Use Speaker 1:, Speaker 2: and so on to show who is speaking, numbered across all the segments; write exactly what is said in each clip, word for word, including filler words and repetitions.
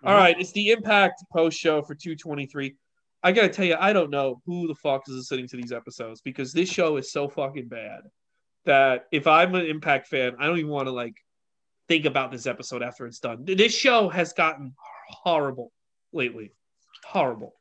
Speaker 1: All right, it's the Impact post show for two twenty-three. I gotta tell you, I don't know who the fuck is listening to these episodes because this show is so fucking bad that if I'm an Impact fan, I don't even want to like think about this episode after it's done. This show has gotten horrible lately. Horrible.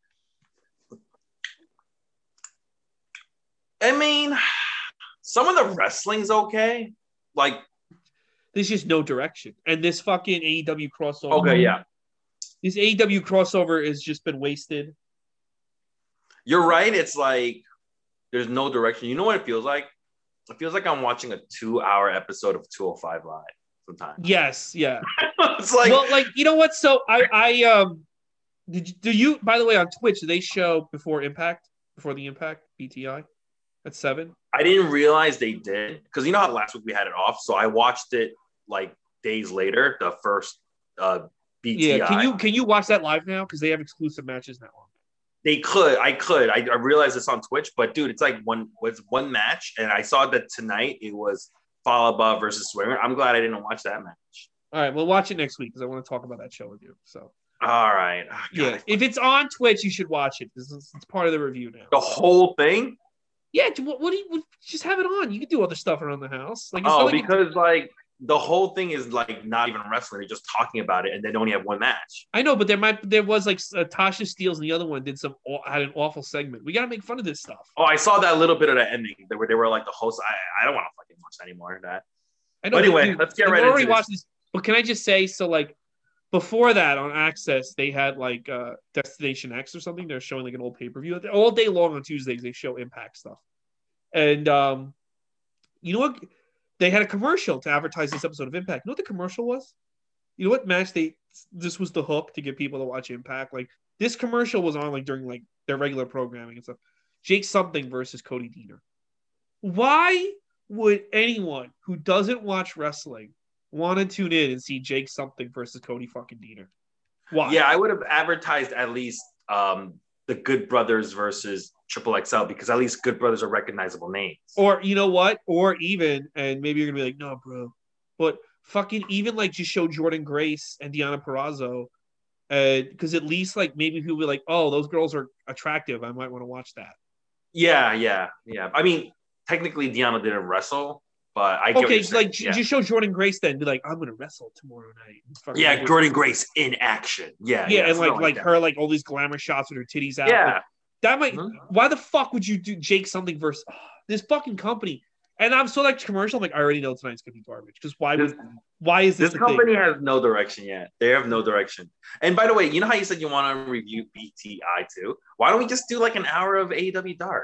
Speaker 2: I mean, some of the wrestling's okay. Like,
Speaker 1: there's just no direction. And this fucking A E W crossover.
Speaker 2: Okay, yeah.
Speaker 1: This A E W crossover has just been wasted.
Speaker 2: You're right. It's like there's no direction. You know what it feels like? It feels like I'm watching a two-hour episode of two oh five Live sometimes.
Speaker 1: Yes, yeah.
Speaker 2: It's like,
Speaker 1: well, like you know what? So I, I um, did you, do you? By the way, on Twitch, do they show before Impact, before the Impact B T I at seven?
Speaker 2: I didn't realize they did because you know how last week we had it off, so I watched it like days later. The first uh, B T I.
Speaker 1: Yeah, can you can you watch that live now? Because they have exclusive matches now.
Speaker 2: They could, I could. I, I realized it's on Twitch, but dude, it's like one was one match, and I saw that tonight it was Falaba versus Swinger. I'm glad I didn't watch that match.
Speaker 1: All right, we'll watch it next week because I want to talk about that show with you. So,
Speaker 2: all right, oh,
Speaker 1: yeah, if it's on Twitch, you should watch it. This is it's part of the review now.
Speaker 2: The whole thing?
Speaker 1: Yeah. What, what do you what, just have it on? You can do other stuff around the house. Like, it's
Speaker 2: oh,
Speaker 1: like
Speaker 2: because it's, like. The whole thing is like not even wrestling; they're just talking about it, and they only have one match.
Speaker 1: I know, but there might there was like uh, Tasha Steelz, and the other one did some had an awful segment. We gotta make fun of this stuff.
Speaker 2: Oh, I saw that little bit of that ending. They were they were like the host. I, I don't want to fucking watch that anymore. That.
Speaker 1: I know.
Speaker 2: But anyway,
Speaker 1: dude,
Speaker 2: let's get
Speaker 1: I've
Speaker 2: right
Speaker 1: already
Speaker 2: into
Speaker 1: watched
Speaker 2: this.
Speaker 1: this. But can I just say, so like before that on Access, they had like uh, Destination X or something. They're showing like an old pay per view all day long on Tuesdays. They show Impact stuff, and um, you know what? They had a commercial to advertise this episode of Impact. You know what the commercial was? You know what match they? This was the hook to get people to watch Impact. Like this commercial was on like during like their regular programming and stuff. Jake Something versus Cody Deaner. Why would anyone who doesn't watch wrestling want to tune in and see Jake Something versus Cody fucking Deaner? Why?
Speaker 2: Yeah, I would have advertised at least um, the Good Brothers versus Triple X L because at least Good Brothers are recognizable names.
Speaker 1: Or you know what? Or even, and maybe you're gonna be like, no, bro, but fucking even like just show Jordan Grace and Deonna Purrazzo, because uh, at least like maybe people will be like, oh, those girls are attractive. I might want to watch that.
Speaker 2: Yeah, yeah, yeah. I mean, technically Deonna didn't wrestle, but I get
Speaker 1: okay, like
Speaker 2: yeah.
Speaker 1: just show Jordan Grace then. Be like, I'm gonna wrestle tomorrow night.
Speaker 2: Yeah, like, Jordan Grace in action. Yeah,
Speaker 1: yeah,
Speaker 2: yeah
Speaker 1: and like like, like
Speaker 2: her
Speaker 1: like all these glamour shots with her titties out.
Speaker 2: Yeah.
Speaker 1: Like, that might. Mm-hmm. Why the fuck would you do Jake Something versus oh, this fucking company? And I'm so like commercial. I'm like, I already know tonight's gonna be garbage. Because why
Speaker 2: this,
Speaker 1: would? Why is this?
Speaker 2: This company
Speaker 1: thing?
Speaker 2: has no direction yet. They have no direction. And by the way, you know how you said you want to review B T I too? Why don't we just do like an hour of A E W Dark?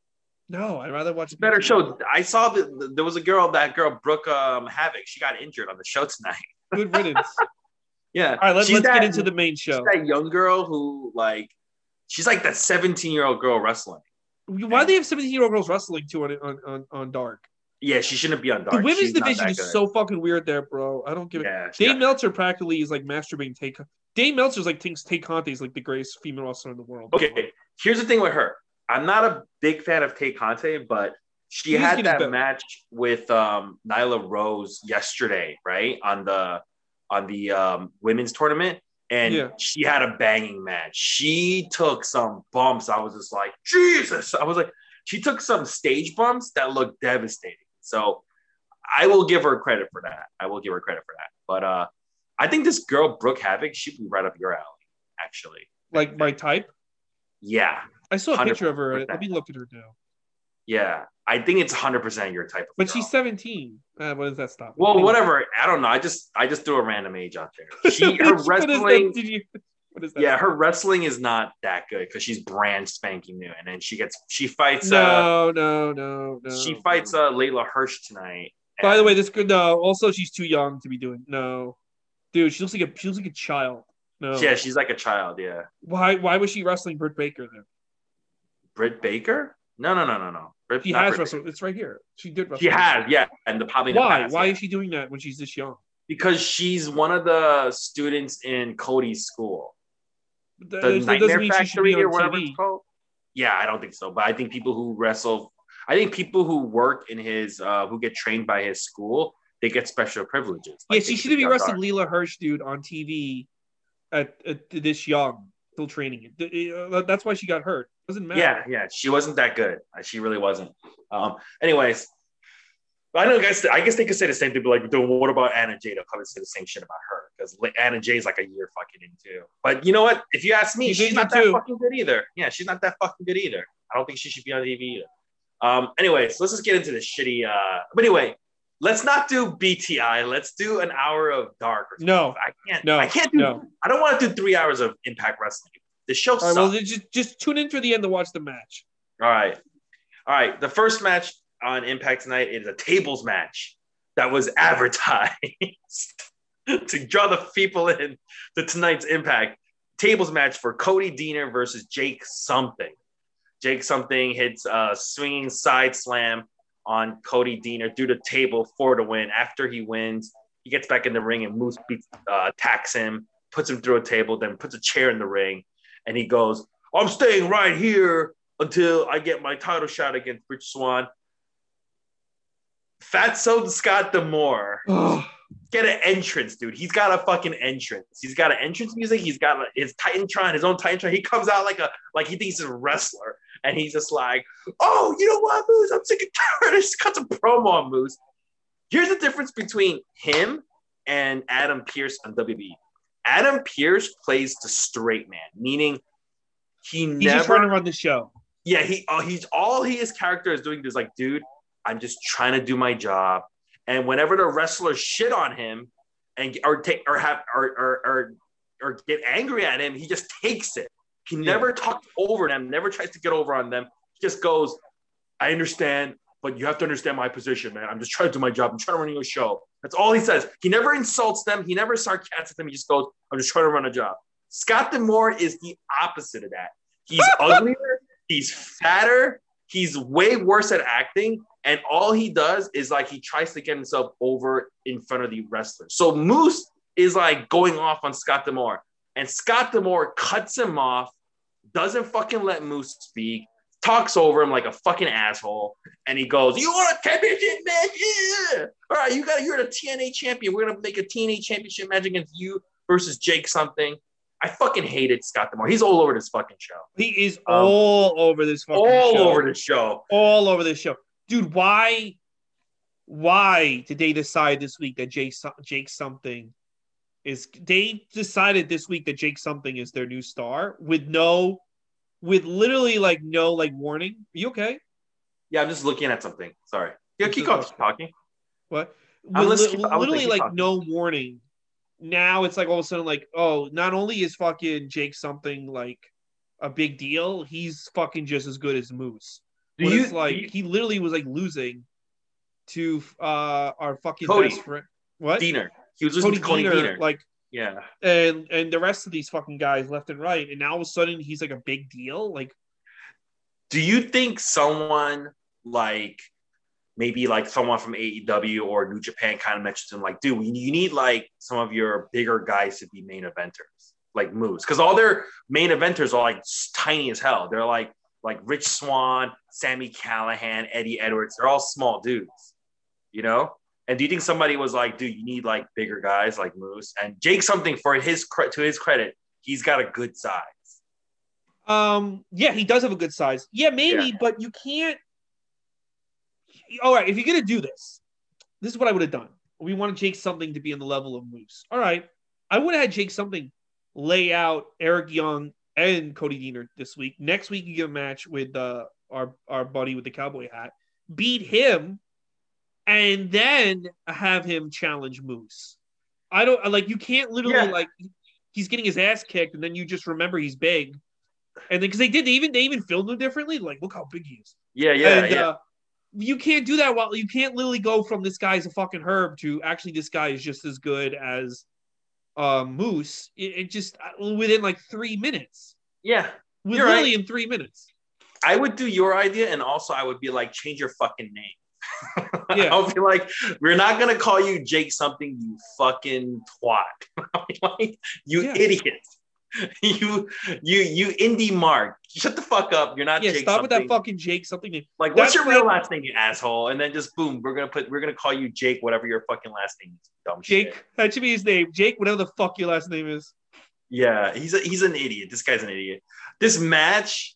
Speaker 1: No, I'd rather watch
Speaker 2: a better show. I saw that there was a girl, that girl Brooke um, Havoc. She got injured on the show tonight.
Speaker 1: Good riddance.
Speaker 2: Yeah.
Speaker 1: All right, let's, let's that, get into the main show.
Speaker 2: That young girl who like. She's like that seventeen-year-old girl wrestling.
Speaker 1: Why do they have seventeen-year-old girls wrestling too on, on, on Dark?
Speaker 2: Yeah, she shouldn't be on Dark.
Speaker 1: The women's
Speaker 2: She's
Speaker 1: division is so fucking weird there, bro. I don't give
Speaker 2: yeah,
Speaker 1: it. Dave Meltzer practically is like masturbating Tay. Dave Meltzer's like thinks Tay Conti is like the greatest female wrestler in the world.
Speaker 2: Okay, here's the thing with her. I'm not a big fan of Tay Conti, but she He's had that better. match with um, Nyla Rose yesterday, right? On the on the um, women's tournament. And yeah. she had a banging match. She took some bumps. I was just like, Jesus. I was like, she took some stage bumps that looked devastating. So I will give her credit for that. I will give her credit for that. But uh, I think this girl, Brooke Havoc, she'd be right up your alley, actually.
Speaker 1: Like my type?
Speaker 2: Yeah.
Speaker 1: I saw a picture of her. Let me look at her now.
Speaker 2: Yeah. I think it's one hundred percent your type of
Speaker 1: But
Speaker 2: girl.
Speaker 1: she's seventeen. Uh, what does that stop?
Speaker 2: Well, whatever. I don't know. I just I just threw a random age out there. She her wrestling. Did you, what is that? Yeah, her wrestling is not that good because she's brand spanking new, and then she gets she fights.
Speaker 1: No,
Speaker 2: uh,
Speaker 1: no, no, no.
Speaker 2: She fights uh, Layla Hirsch tonight.
Speaker 1: By the way, this good. No, also she's too young to be doing. No, dude, she looks like a she looks like a child. No.
Speaker 2: Yeah, she's like a child. Yeah.
Speaker 1: Why? Why was she wrestling Britt Baker then?
Speaker 2: Britt Baker? No, no, no, no, no.
Speaker 1: She has wrestled. It's right here. She did wrestle.
Speaker 2: She has, yeah. And the probably
Speaker 1: why?
Speaker 2: The past,
Speaker 1: why
Speaker 2: yeah.
Speaker 1: is she doing that when she's this young?
Speaker 2: Because she's one of the students in Cody's school.
Speaker 1: The,
Speaker 2: the
Speaker 1: so
Speaker 2: Nightmare Factory or whatever T V. It's called. Yeah, I don't think so. But I think people who wrestle, I think people who work in his, uh, who get trained by his school, they get special privileges.
Speaker 1: Like yeah, she should be wrestling Leela Hirsch, dude, on T V. at, at this young, still training. That's why she got hurt. Doesn't matter.
Speaker 2: Yeah, yeah, she wasn't that good. She really wasn't. Um, anyways, I know, guys. I guess they could say the same thing. But like, what about Anna Jay? They'll probably say the same shit about her because Anna Jay is like a year fucking into. But you know what? If you ask me, she's, she's not that too. fucking good either. Yeah, she's not that fucking good either. I don't think she should be on T V either. Um, anyways, let's just get into this shitty. Uh, but anyway, let's not do B T I. Let's do an hour of Dark. Or
Speaker 1: no,
Speaker 2: I can't.
Speaker 1: No,
Speaker 2: I can't do.
Speaker 1: No.
Speaker 2: I don't want to do three hours of Impact Wrestling. The show sucks.
Speaker 1: All right, well, just just tune in for the end to watch the match.
Speaker 2: All right, all right. The first match on Impact tonight is a tables match that was advertised to draw the people in to tonight's Impact tables match for Cody Deaner versus Jake Something. Jake Something hits a swinging side slam on Cody Deaner through the table for the win. After he wins, he gets back in the ring and Moose beats, uh, attacks him, puts him through a table, then puts a chair in the ring. And he goes, I'm staying right here until I get my title shot against Rich Swann. Fatso Scott D'Amore. Get an entrance, dude. He's got a fucking entrance. He's got an entrance music. He's got a, his Titantron, his own Titantron. He comes out like a like he thinks he's a wrestler. And he's just like, oh, you know what, Moose? I'm sick and tired. I just cut some promo on Moose. Here's the difference between him and Adam Pearce on W W E. Adam Pearce plays the straight man, meaning he
Speaker 1: he's
Speaker 2: never
Speaker 1: just trying to run the show.
Speaker 2: Yeah, he uh, he's all he his character is doing is like, dude, I'm just trying to do my job. And whenever the wrestlers shit on him and or take or have or or or, or get angry at him, he just takes it. He yeah. never talks over them, never tries to get over on them. He just goes, I understand, but you have to understand my position, man. I'm just trying to do my job. I'm trying to run your show. That's all he says. He never insults them. He never sarcastic them. He just goes, I'm just trying to run a job. Scott D'Amore is the opposite of that. He's uglier. He's fatter. He's way worse at acting. And all he does is like he tries to get himself over in front of the wrestlers. So Moose is like going off on Scott D'Amore. And Scott D'Amore cuts him off, doesn't fucking let Moose speak, talks over him like a fucking asshole, and he goes, you want a championship match? Yeah! All right, you got, you're the T N A champion. We're going to make a T N A championship match against you versus Jake Something. I fucking hated Scott D'Amore. He's all over this fucking show.
Speaker 1: He is um, all over this fucking
Speaker 2: all
Speaker 1: show.
Speaker 2: All over this show.
Speaker 1: All over this show. Dude, why, why did they decide this week that Jake, Jake Something is, they decided this week that Jake Something is their new star with no, with literally like no like warning. Are you okay?
Speaker 2: Yeah, I'm just looking at something. Sorry. Yeah, keep on talking.
Speaker 1: What? With li- literally like talking. No warning. Now it's like all of a sudden like, oh, not only is fucking Jake Something like a big deal, he's fucking just as good as Moose. Do you, like you, he literally was like losing to uh our fucking
Speaker 2: Cody
Speaker 1: best friend. What?
Speaker 2: Deaner. He was losing
Speaker 1: Cody
Speaker 2: to Cody
Speaker 1: Deaner,
Speaker 2: Deaner.
Speaker 1: Like
Speaker 2: yeah.
Speaker 1: And and the rest of these fucking guys left and right, and now all of a sudden he's like a big deal. Like,
Speaker 2: do you think someone like maybe like someone from A E W or New Japan kind of mentioned him like, dude, we, you need like some of your bigger guys to be main eventers, like Moose, because all their main eventers are like tiny as hell. They're like like Rich Swann, Sami Callihan, Eddie Edwards. They're all small dudes, you know. And do you think somebody was like, dude, you need like bigger guys like Moose? And Jake Something, for his to his credit, he's got a good size.
Speaker 1: Um, yeah, he does have a good size. Yeah, maybe, yeah. But you can't. All right, if you're gonna do this, this is what I would have done. We wanted Jake Something to be on the level of Moose. All right, I would have had Jake Something lay out Eric Young and Cody Deaner this week. Next week, you get a match with uh, our our buddy with the cowboy hat, beat him. And then have him challenge Moose. I don't like you can't literally yeah. like he's getting his ass kicked, and then you just remember he's big. And then because they did, they even they even filmed him differently. Like, look how big he is.
Speaker 2: Yeah, yeah,
Speaker 1: and,
Speaker 2: yeah.
Speaker 1: Uh, you can't do that while you can't literally go from this guy's a fucking herb to actually this guy is just as good as uh, Moose. It, it just within like three minutes.
Speaker 2: Yeah,
Speaker 1: with literally right. in three minutes.
Speaker 2: I would do your idea, and also I would be like, change your fucking name. Yeah. I'll be like, we're not gonna call you Jake Something, you fucking twat. I'll be like, you yeah. idiot. You you you indie mark. Shut the fuck up. You're not
Speaker 1: yeah,
Speaker 2: Jake
Speaker 1: stop
Speaker 2: Something.
Speaker 1: with that fucking Jake Something name.
Speaker 2: Like, what's your like, real last name, you asshole? And then just boom, we're gonna put we're gonna call you Jake, whatever your fucking last name is. Dumb
Speaker 1: Jake,
Speaker 2: shit.
Speaker 1: That should be his name. Jake, whatever the fuck your last name is.
Speaker 2: Yeah, he's a, he's an idiot. This guy's an idiot. This match,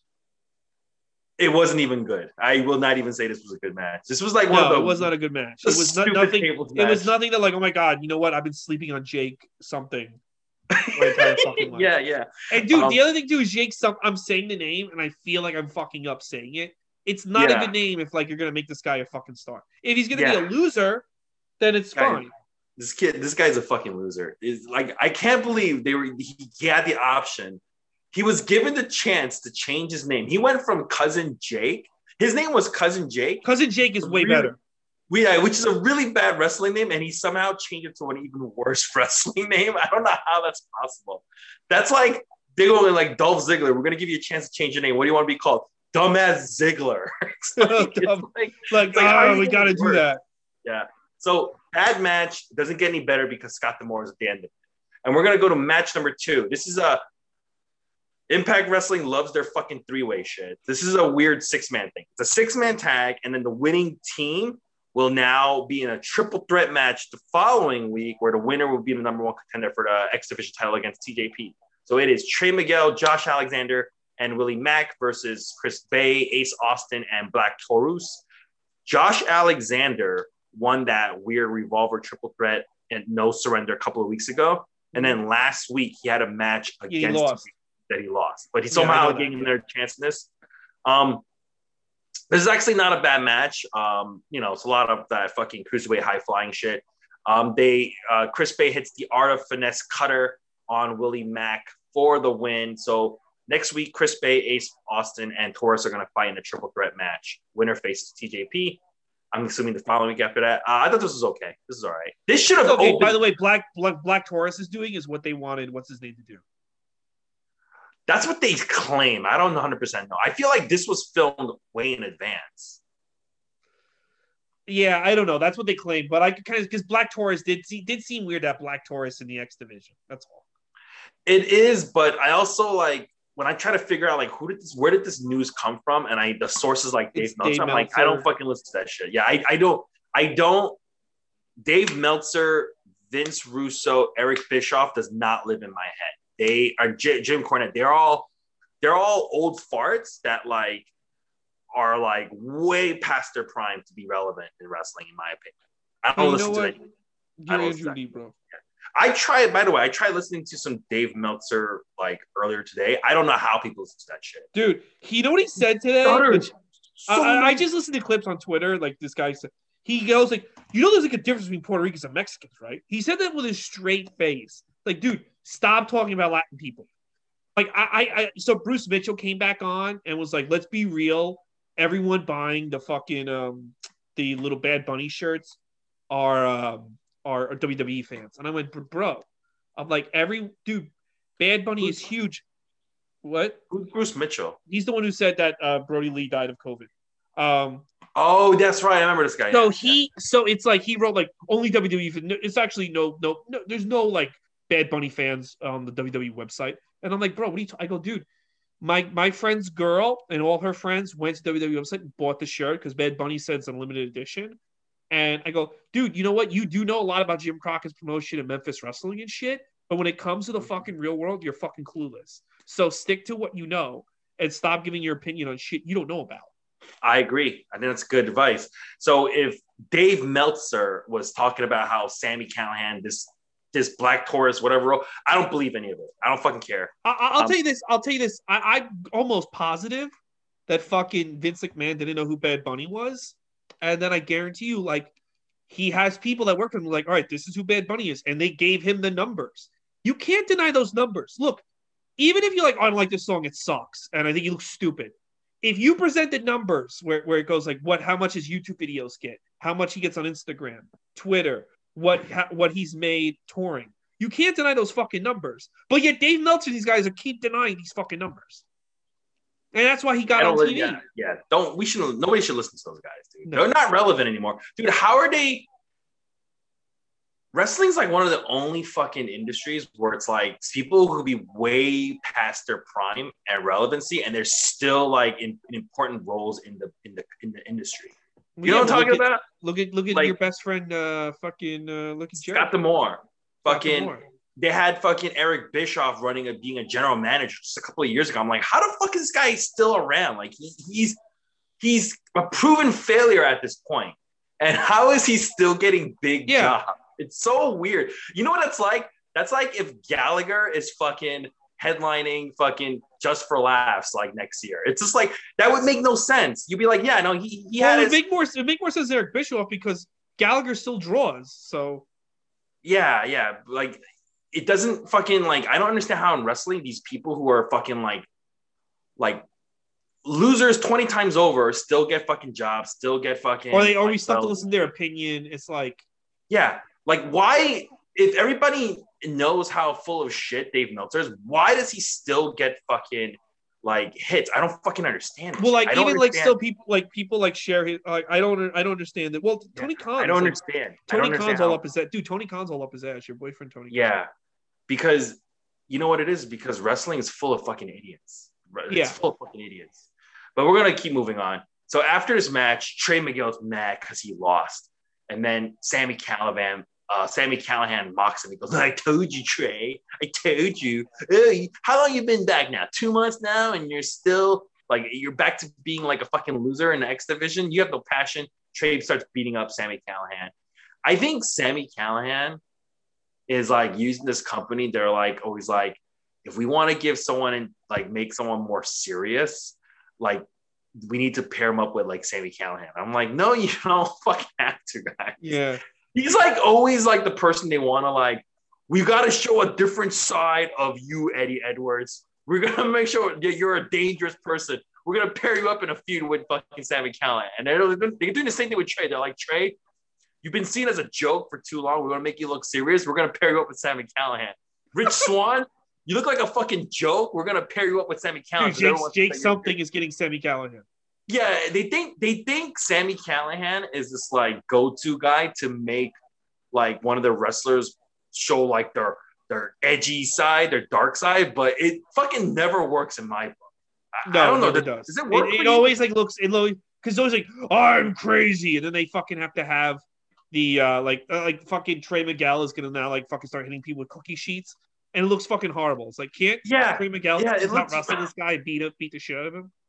Speaker 2: it wasn't even good. I will not even say this was a good match. This was like one
Speaker 1: no,
Speaker 2: of the.
Speaker 1: it was not a good match. It was not, nothing. It
Speaker 2: match.
Speaker 1: was nothing that like, oh my god, you know what? I've been sleeping on Jake something my entire fucking life.
Speaker 2: Yeah, yeah.
Speaker 1: And dude,
Speaker 2: um,
Speaker 1: the other thing too is Jake. Some I'm saying the name, and I feel like I'm fucking up saying it. It's not yeah. a good name if like you're gonna make this guy a fucking star. If he's gonna yeah. be a loser, then it's guy, fine.
Speaker 2: This kid, this guy's a fucking loser. Is like I can't believe they were. He, he had the option. He was given the chance to change his name. He went from Cousin Jake. His name was Cousin Jake.
Speaker 1: Cousin Jake is way
Speaker 2: really,
Speaker 1: better.
Speaker 2: Yeah, which is a really bad wrestling name, and he somehow changed it to an even worse wrestling name. I don't know how that's possible. That's like they go like Dolph Ziggler. We're gonna give you a chance to change your name. What do you want to be called? Dumbass Ziggler. It's like, it's
Speaker 1: like, like, like oh, we gotta do that.
Speaker 2: Yeah. So bad match doesn't get any better because Scott D'Amore is at the end of it. And we're gonna go to match number two. This is a Impact Wrestling loves their fucking three-way shit. This is a weird six-man thing. It's a six-man tag, and then the winning team will now be in a triple threat match the following week where the winner will be the number one contender for the X Division title against T J P. So it is Trey Miguel, Josh Alexander, and Willie Mack versus Chris Bay, Ace Austin, and Black Taurus. Josh Alexander won that weird Revolver triple threat and no surrender a couple of weeks ago. And then last week he had a match against
Speaker 1: yeah, he
Speaker 2: that he lost, but he's somehow yeah, getting their chance in this. Um, this is actually not a bad match. Um, you know, it's a lot of that fucking cruiserweight high flying shit. Um, they uh, Chris Bay hits the Art of Finesse cutter on Willie Mack for the win. So next week, Chris Bay, Ace Austin, and Taurus are going to fight in a triple threat match. Winner faces T J P. I'm assuming the following week after that. Uh, I thought this was okay. This is all right. This should have
Speaker 1: okay.
Speaker 2: opened.
Speaker 1: By the way, Black, Black Black Taurus is doing is what they wanted. What's his name to do?
Speaker 2: That's what they claim. I don't one hundred percent know. I feel like this was filmed way in advance.
Speaker 1: Yeah, I don't know. That's what they claim. But I could kind of because Black Taurus did see, did seem weird that Black Taurus in the X division. That's all.
Speaker 2: It is, but I also like when I try to figure out like who did this, where did this news come from, and I the sources like Dave Meltzer. Dave I'm Meltzer. like, I don't fucking listen to that shit. Yeah, I, I don't. I don't. Dave Meltzer, Vince Russo, Eric Bischoff does not live in my head. They are J- Jim Cornette. They're all they're all old farts that like are like way past their prime to be relevant in wrestling, in my opinion. I don't
Speaker 1: you
Speaker 2: listen to that.
Speaker 1: You're Andrew Lee, bro.
Speaker 2: I tried. By the way, I tried listening to some Dave Meltzer like earlier today. I don't know how people listen to that shit,
Speaker 1: dude. You know what he said today? Which, so I, I just listened to clips on Twitter. Like this guy said, he goes like, "You know, there's like a difference between Puerto Ricans and Mexicans, right?" He said that with his straight face. Like, dude, stop talking about Latin people. Like, I, I, I, so Bruce Mitchell came back on and was like, let's be real. Everyone buying the fucking, um, the little Bad Bunny shirts are, um, are, are W W E fans. And I went, bro, I'm like, every, dude, Bad Bunny Bruce, is huge. What?
Speaker 2: Who's Bruce Mitchell?
Speaker 1: He's the one who said that uh, Brody Lee died of COVID. Um,
Speaker 2: oh, that's right. I remember this guy.
Speaker 1: So
Speaker 2: yeah.
Speaker 1: he, so it's like, he wrote like only W W E. It's actually no, no, no, there's no like, Bad Bunny fans on the W W E website. And I'm like, bro, what are you t-? I go, dude, my my friend's girl and all her friends went to W W E website and bought the shirt because Bad Bunny said it's a limited edition. And I go, dude, you know what? You do know a lot about Jim Crockett's promotion and Memphis wrestling and shit. But when it comes to the fucking real world, you're fucking clueless. So stick to what you know and stop giving your opinion on shit you don't know about.
Speaker 2: I agree. I think that's good advice. So if Dave Meltzer was talking about how Sami Callihan, this this Black Taurus, whatever, I don't believe any of it. I don't fucking care.
Speaker 1: I, I'll um, tell you this. I'll tell you this. I, I'm almost positive that fucking Vince McMahon didn't know who Bad Bunny was. And then I guarantee you, like, he has people that work for him like, all right, this is who Bad Bunny is. And they gave him the numbers. You can't deny those numbers. Look, even if you're like, oh, I don't like this song, it sucks. And I think you look stupid. If you presented numbers where, where it goes like, what, how much his YouTube videos get, how much he gets on Instagram, Twitter, what what he's made touring. You can't deny those fucking numbers. But yet Dave Meltzer, these guys are keep denying these fucking numbers. And that's why he got on T V.
Speaker 2: Yeah, yeah, don't we should nobody should listen to those guys, dude.
Speaker 1: No.
Speaker 2: They're not relevant anymore. Dude, how are they? Wrestling's like one of the only fucking industries where it's like people who be way past their prime and relevancy, and they're still like in, in important roles in the in the in the industry. You yeah, know what I'm talking
Speaker 1: look
Speaker 2: about?
Speaker 1: At, look at look at
Speaker 2: like,
Speaker 1: your best friend, uh, fucking uh, look at
Speaker 2: Scott D'Amore, fucking D'Amore. they had fucking Eric Bischoff running a being a general manager just a couple of years ago. I'm like, how the fuck is this guy still around? Like he, he's he's a proven failure at this point. And how is he still getting big yeah. jobs? It's so weird. You know what it's like? That's like if Gallagher is fucking headlining fucking Just for Laughs like next year. It's just like that would make no sense. You'd be like, yeah, no, he he well, had.
Speaker 1: It
Speaker 2: his...
Speaker 1: make more it make more sense Eric Bischoff because Gallagher still draws. So
Speaker 2: yeah, yeah, like it doesn't fucking like I don't understand how in wrestling these people who are fucking like like losers twenty times over still get fucking jobs, still get fucking
Speaker 1: or they always like, have to listen to their opinion. It's like
Speaker 2: yeah, like why if everybody knows how full of shit Dave Meltzer is, why does he still get fucking like hits? I don't fucking understand it.
Speaker 1: Well, like even
Speaker 2: understand.
Speaker 1: like still people like people like share his like I don't I don't understand that. Well, Tony
Speaker 2: yeah,
Speaker 1: Khan.
Speaker 2: I don't like, understand.
Speaker 1: Tony
Speaker 2: I don't
Speaker 1: Khan's
Speaker 2: understand
Speaker 1: all
Speaker 2: how...
Speaker 1: up his ass. Dude, Tony Khan's all up his ass. Your boyfriend Tony.
Speaker 2: Yeah,
Speaker 1: Khan.
Speaker 2: because you know what it is? Because wrestling is full of fucking idiots. It's
Speaker 1: yeah.
Speaker 2: full of fucking idiots. But we're gonna keep moving on. So after this match, Trey Miguel's mad because he lost, and then Sami Callihan. Uh, Sami Callihan mocks him. He goes, I told you, Trey. I told you. Hey, how long you been back now? Two months now? And you're still, like, you're back to being like a fucking loser in the X Division? You have no passion. Trey starts beating up Sami Callihan. I think Sami Callihan is, like, using this company. They're, like, always like, if we want to give someone and, like, make someone more serious, like, we need to pair him up with, like, Sami Callihan. I'm like, no, you don't fucking have to, guys.
Speaker 1: Yeah.
Speaker 2: He's like always like the person they want to like, we got to show a different side of you, Eddie Edwards. We're going to make sure that you're a dangerous person. We're going to pair you up in a feud with fucking Sami Callihan. And they're, they're doing the same thing with Trey. They're like, Trey, you've been seen as a joke for too long. We're going to make you look serious. We're going to pair you up with Sami Callihan. Rich Swann, you look like a fucking joke. We're going to pair you up with Sami Callihan.
Speaker 1: Dude, Jake, Jake something is getting Sami Callihan.
Speaker 2: Yeah, they think they think Sami Callihan is this like go-to guy to make like one of the wrestlers show like their their edgy side, their dark side, but it fucking never works in my book. I,
Speaker 1: no,
Speaker 2: I don't know.
Speaker 1: Does,
Speaker 2: does.
Speaker 1: does
Speaker 2: it work?
Speaker 1: It, it always like looks it always because always like I'm crazy, and then they fucking have to have the uh like uh, like fucking Trey Miguel is gonna now like fucking start hitting people with cookie sheets, and it looks fucking horrible. It's like can't
Speaker 2: yeah,
Speaker 1: Trey Miguel
Speaker 2: yeah,
Speaker 1: just not wrestle this guy, beat up, beat the shit out of him.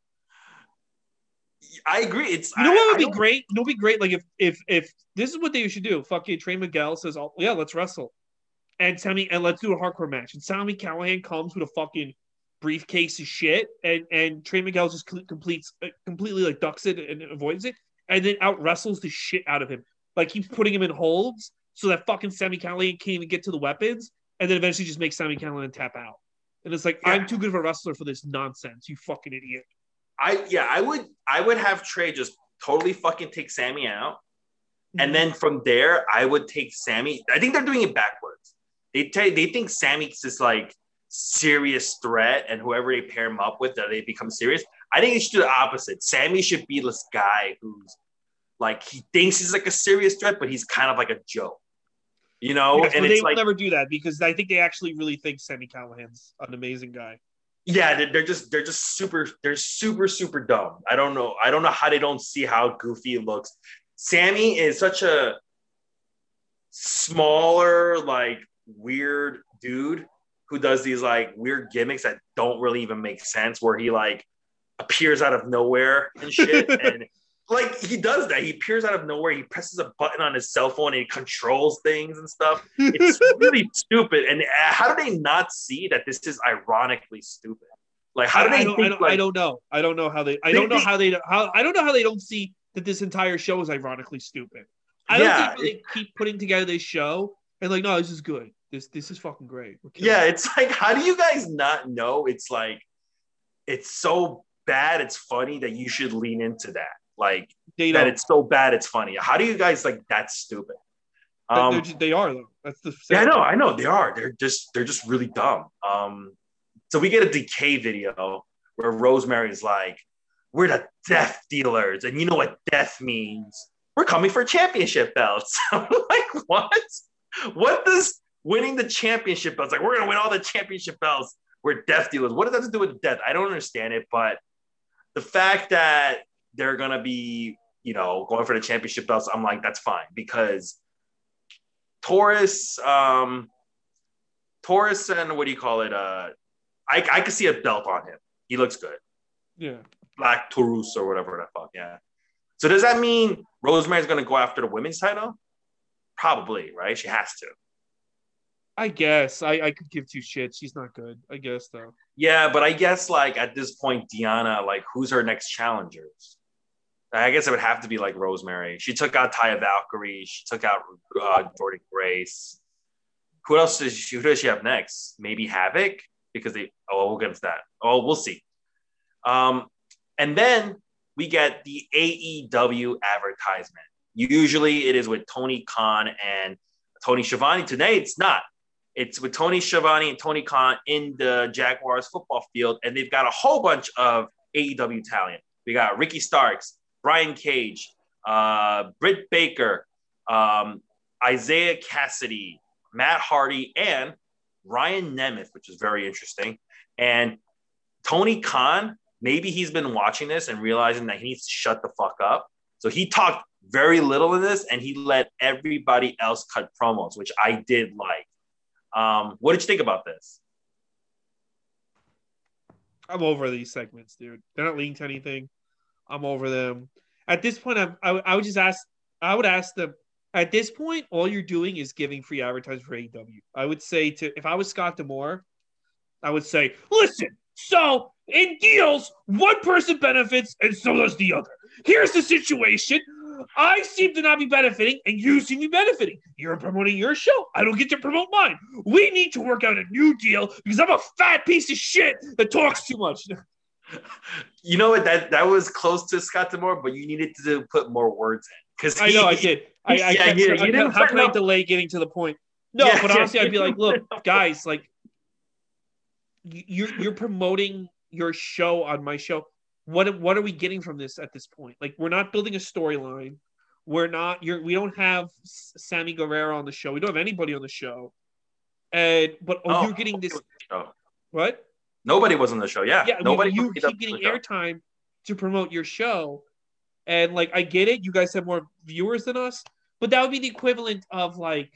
Speaker 2: I agree. It's
Speaker 1: you know
Speaker 2: I,
Speaker 1: what would
Speaker 2: I
Speaker 1: be
Speaker 2: don't...
Speaker 1: great. You know, would be great. Like if if if this is what they should do. Fucking Trey Miguel says, oh, "Yeah, let's wrestle," and Sami and let's do a hardcore match. And Sami Callihan comes with a fucking briefcase of shit, and and Trey Miguel just completes completely like ducks it and avoids it, and then out wrestles the shit out of him. Like keeps putting him in holds so that fucking Sami Callihan can't even get to the weapons, and then eventually just makes Sami Callihan tap out. And it's like yeah. I'm too good of a wrestler for this nonsense. You fucking idiot.
Speaker 2: I yeah, I would I would have Trey just totally fucking take Sami out. Mm-hmm. And then from there, I would take Sami. I think they're doing it backwards. They take they think Sami's this like serious threat, and whoever they pair him up with, that they become serious. I think they should do the opposite. Sami should be this guy who's like he thinks he's like a serious threat, but he's kind of like a joke. You know,
Speaker 1: yes,
Speaker 2: and
Speaker 1: they
Speaker 2: it's
Speaker 1: will
Speaker 2: like,
Speaker 1: never do that because I think they actually really think Sami Callihan's an amazing guy.
Speaker 2: Yeah, they're, they're just they're just super they're super super dumb. I don't know. I don't know how they don't see how goofy it looks. Sami is such a smaller, like weird dude who does these like weird gimmicks that don't really even make sense. Where he like appears out of nowhere and shit, and like he does that. He appears out of nowhere. He presses a button on his cell phone and he controls things and stuff. It's really stupid. And how do they not see that this is ironically stupid? Like, how do they
Speaker 1: I don't,
Speaker 2: think?
Speaker 1: I don't,
Speaker 2: like,
Speaker 1: I don't know. I don't know how they. I
Speaker 2: they,
Speaker 1: don't know
Speaker 2: they,
Speaker 1: how they. How I don't know how they don't see that this entire show is ironically stupid. I don't
Speaker 2: yeah,
Speaker 1: think they it, keep putting together this show and like, no, this is good. This this is fucking great.
Speaker 2: Yeah, it's like, how do you guys not know? It's like, it's so bad, it's funny that you should lean into that. Like
Speaker 1: they
Speaker 2: that,
Speaker 1: don't.
Speaker 2: It's so bad, it's funny. How do you guys like that stupid?
Speaker 1: Um, just, they are though. That's the.
Speaker 2: Yeah, I know, I know they are. They're just they're just really dumb. Um, so we get a Decay video where Rosemary's like, "We're the death dealers, and you know what death means? We're coming for championship belts." I'm like, what? What does winning the championship belts? Like, we're gonna win all the championship belts. We're death dealers. What does that have to do with death? I don't understand it, but the fact that they're gonna be, you know, going for the championship belts, I'm like, that's fine, because Taurus, um, Taurus and what do you call it? Uh, I I could see a belt on him. He looks good.
Speaker 1: Yeah.
Speaker 2: Black Taurus or whatever the fuck. Yeah. So does that mean Rosemary's going to go after the women's title? Probably, right? She has to.
Speaker 1: I guess I, I could give two shits. She's not good. I guess though.
Speaker 2: Yeah, but I guess like at this point, Deonna, like who's her next challengers? I guess it would have to be like Rosemary. She took out Taya Valkyrie. She took out uh, Jordynne Grace. Who else does she? Who does she have next? Maybe Havoc because they. Oh, we'll get into that. Oh, we'll see. Um, and then we get the A E W advertisement. Usually, it is with Tony Khan and Tony Schiavone. Today, it's not. It's with Tony Schiavone and Tony Khan in the Jaguars football field, and they've got a whole bunch of A E W talent. We got Ricky Starks, Brian Cage, uh, Britt Baker, um, Isaiah Cassidy, Matt Hardy, and Ryan Nemeth, which is very interesting. And Tony Khan, maybe he's been watching this and realizing that he needs to shut the fuck up. So he talked very little in this, and he let everybody else cut promos, which I did like. Um, what did you think about this?
Speaker 1: I'm over these segments, dude. They're not leading to anything. I'm over them. At this point, I'm, I, I would just ask, I would ask them, at this point, all you're doing is giving free advertising for A E W. I would say to, if I was Scott D'Amore, I would say, listen, so in deals, one person benefits and so does the other. Here's the situation. I seem to not be benefiting and you seem to be benefiting. You're promoting your show. I don't get to promote mine. We need to work out a new deal because I'm a fat piece of shit that talks too much.
Speaker 2: You know what? That that was close to Scott D'Amore, but you needed to put more words in. Because
Speaker 1: I know I did. I, I
Speaker 2: yeah,
Speaker 1: kept,
Speaker 2: yeah,
Speaker 1: I
Speaker 2: you didn't
Speaker 1: how can I
Speaker 2: enough.
Speaker 1: delay getting to the point? No,
Speaker 2: yeah,
Speaker 1: but honestly,
Speaker 2: yeah,
Speaker 1: I'd be like, look, guys, like you're you're promoting your show on my show. What what are we getting from this at this point? Like, we're not building a storyline. We're not. You're. We don't have Sammy Guerrero on the show. We don't have anybody on the show. And but oh,
Speaker 2: oh,
Speaker 1: you're getting this. What?
Speaker 2: Nobody was on the show. Yeah,
Speaker 1: Yeah.
Speaker 2: nobody.
Speaker 1: You, you keep getting airtime to promote your show, and like I get it. You guys have more viewers than us, but that would be the equivalent of like.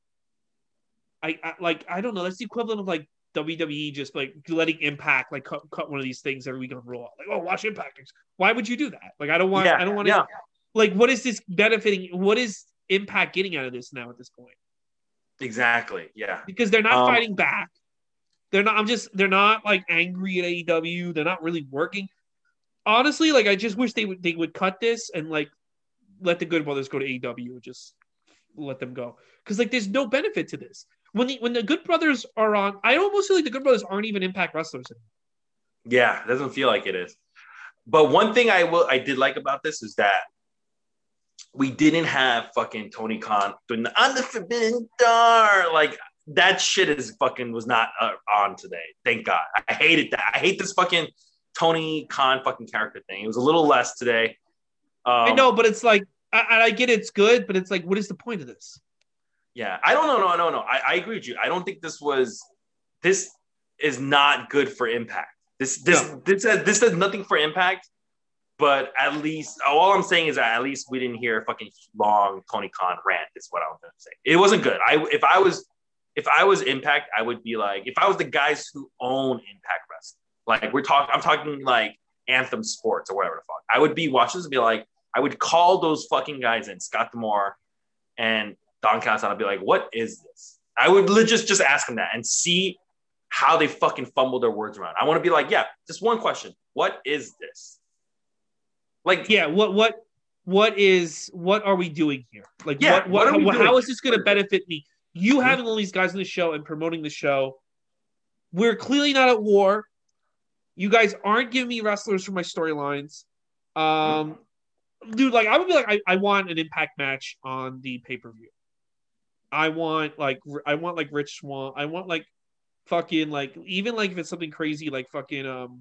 Speaker 1: I, I like I don't know. That's the equivalent of like W W E just like letting Impact like cut, cut one of these things every week on Raw. Like, oh, watch Impact. Why would you do that? Like, I don't want.
Speaker 2: Yeah,
Speaker 1: I don't want
Speaker 2: yeah.
Speaker 1: to. Like, what is this benefiting? What is Impact getting out of this now at this point?
Speaker 2: Exactly. Yeah.
Speaker 1: Because they're not
Speaker 2: um,
Speaker 1: fighting back. They're not. I'm just. They're not like angry at A E W. They're not really working. Honestly, like I just wish they would. They would cut this and like let the Good Brothers go to A E W and just let them go. Because like there's no benefit to this. When the when the Good Brothers are on, I almost feel like the Good Brothers aren't even Impact wrestlers anymore.
Speaker 2: Yeah, it doesn't feel like it is. But one thing I will I did like about this is that we didn't have fucking Tony Khan doing the on the forbidden door. Like that shit is fucking was not uh, on today. Thank God. I hated that. I hate this fucking Tony Khan fucking character thing. It was a little less today. Um,
Speaker 1: I know, but it's like I, I get it's good, but it's like, what is the point of this?
Speaker 2: Yeah, I don't know. No, no, no. I, I agree with you. I don't think this was. This is not good for Impact. This this no. this this, this does nothing for Impact. But at least, all I'm saying is that at least we didn't hear a fucking long Tony Khan rant. Is what I was gonna say. It wasn't good. I if I was if I was Impact, I would be like, if I was the guys who own Impact Wrestling, like we're talking, I'm talking like Anthem Sports or whatever the fuck. I would be watching this and be like, I would call those fucking guys in, Scott D'Amore and Don Callis, I'd be like, what is this? I would just just ask them that and see how they fucking fumble their words around. I want to be like, yeah, just one question. What is this? Like,
Speaker 1: yeah, what what what is what are we doing here? Like,
Speaker 2: yeah,
Speaker 1: what, what,
Speaker 2: what
Speaker 1: how, how is this going to benefit me? You mm-hmm. having all these guys on the show and promoting the show. We're clearly not at war. You guys aren't giving me wrestlers for my storylines. Um, mm-hmm. Dude, like I would be like, I, I want an Impact match on the pay-per-view. I want like I want like Rich Swann. I want like fucking like even like if it's something crazy like fucking um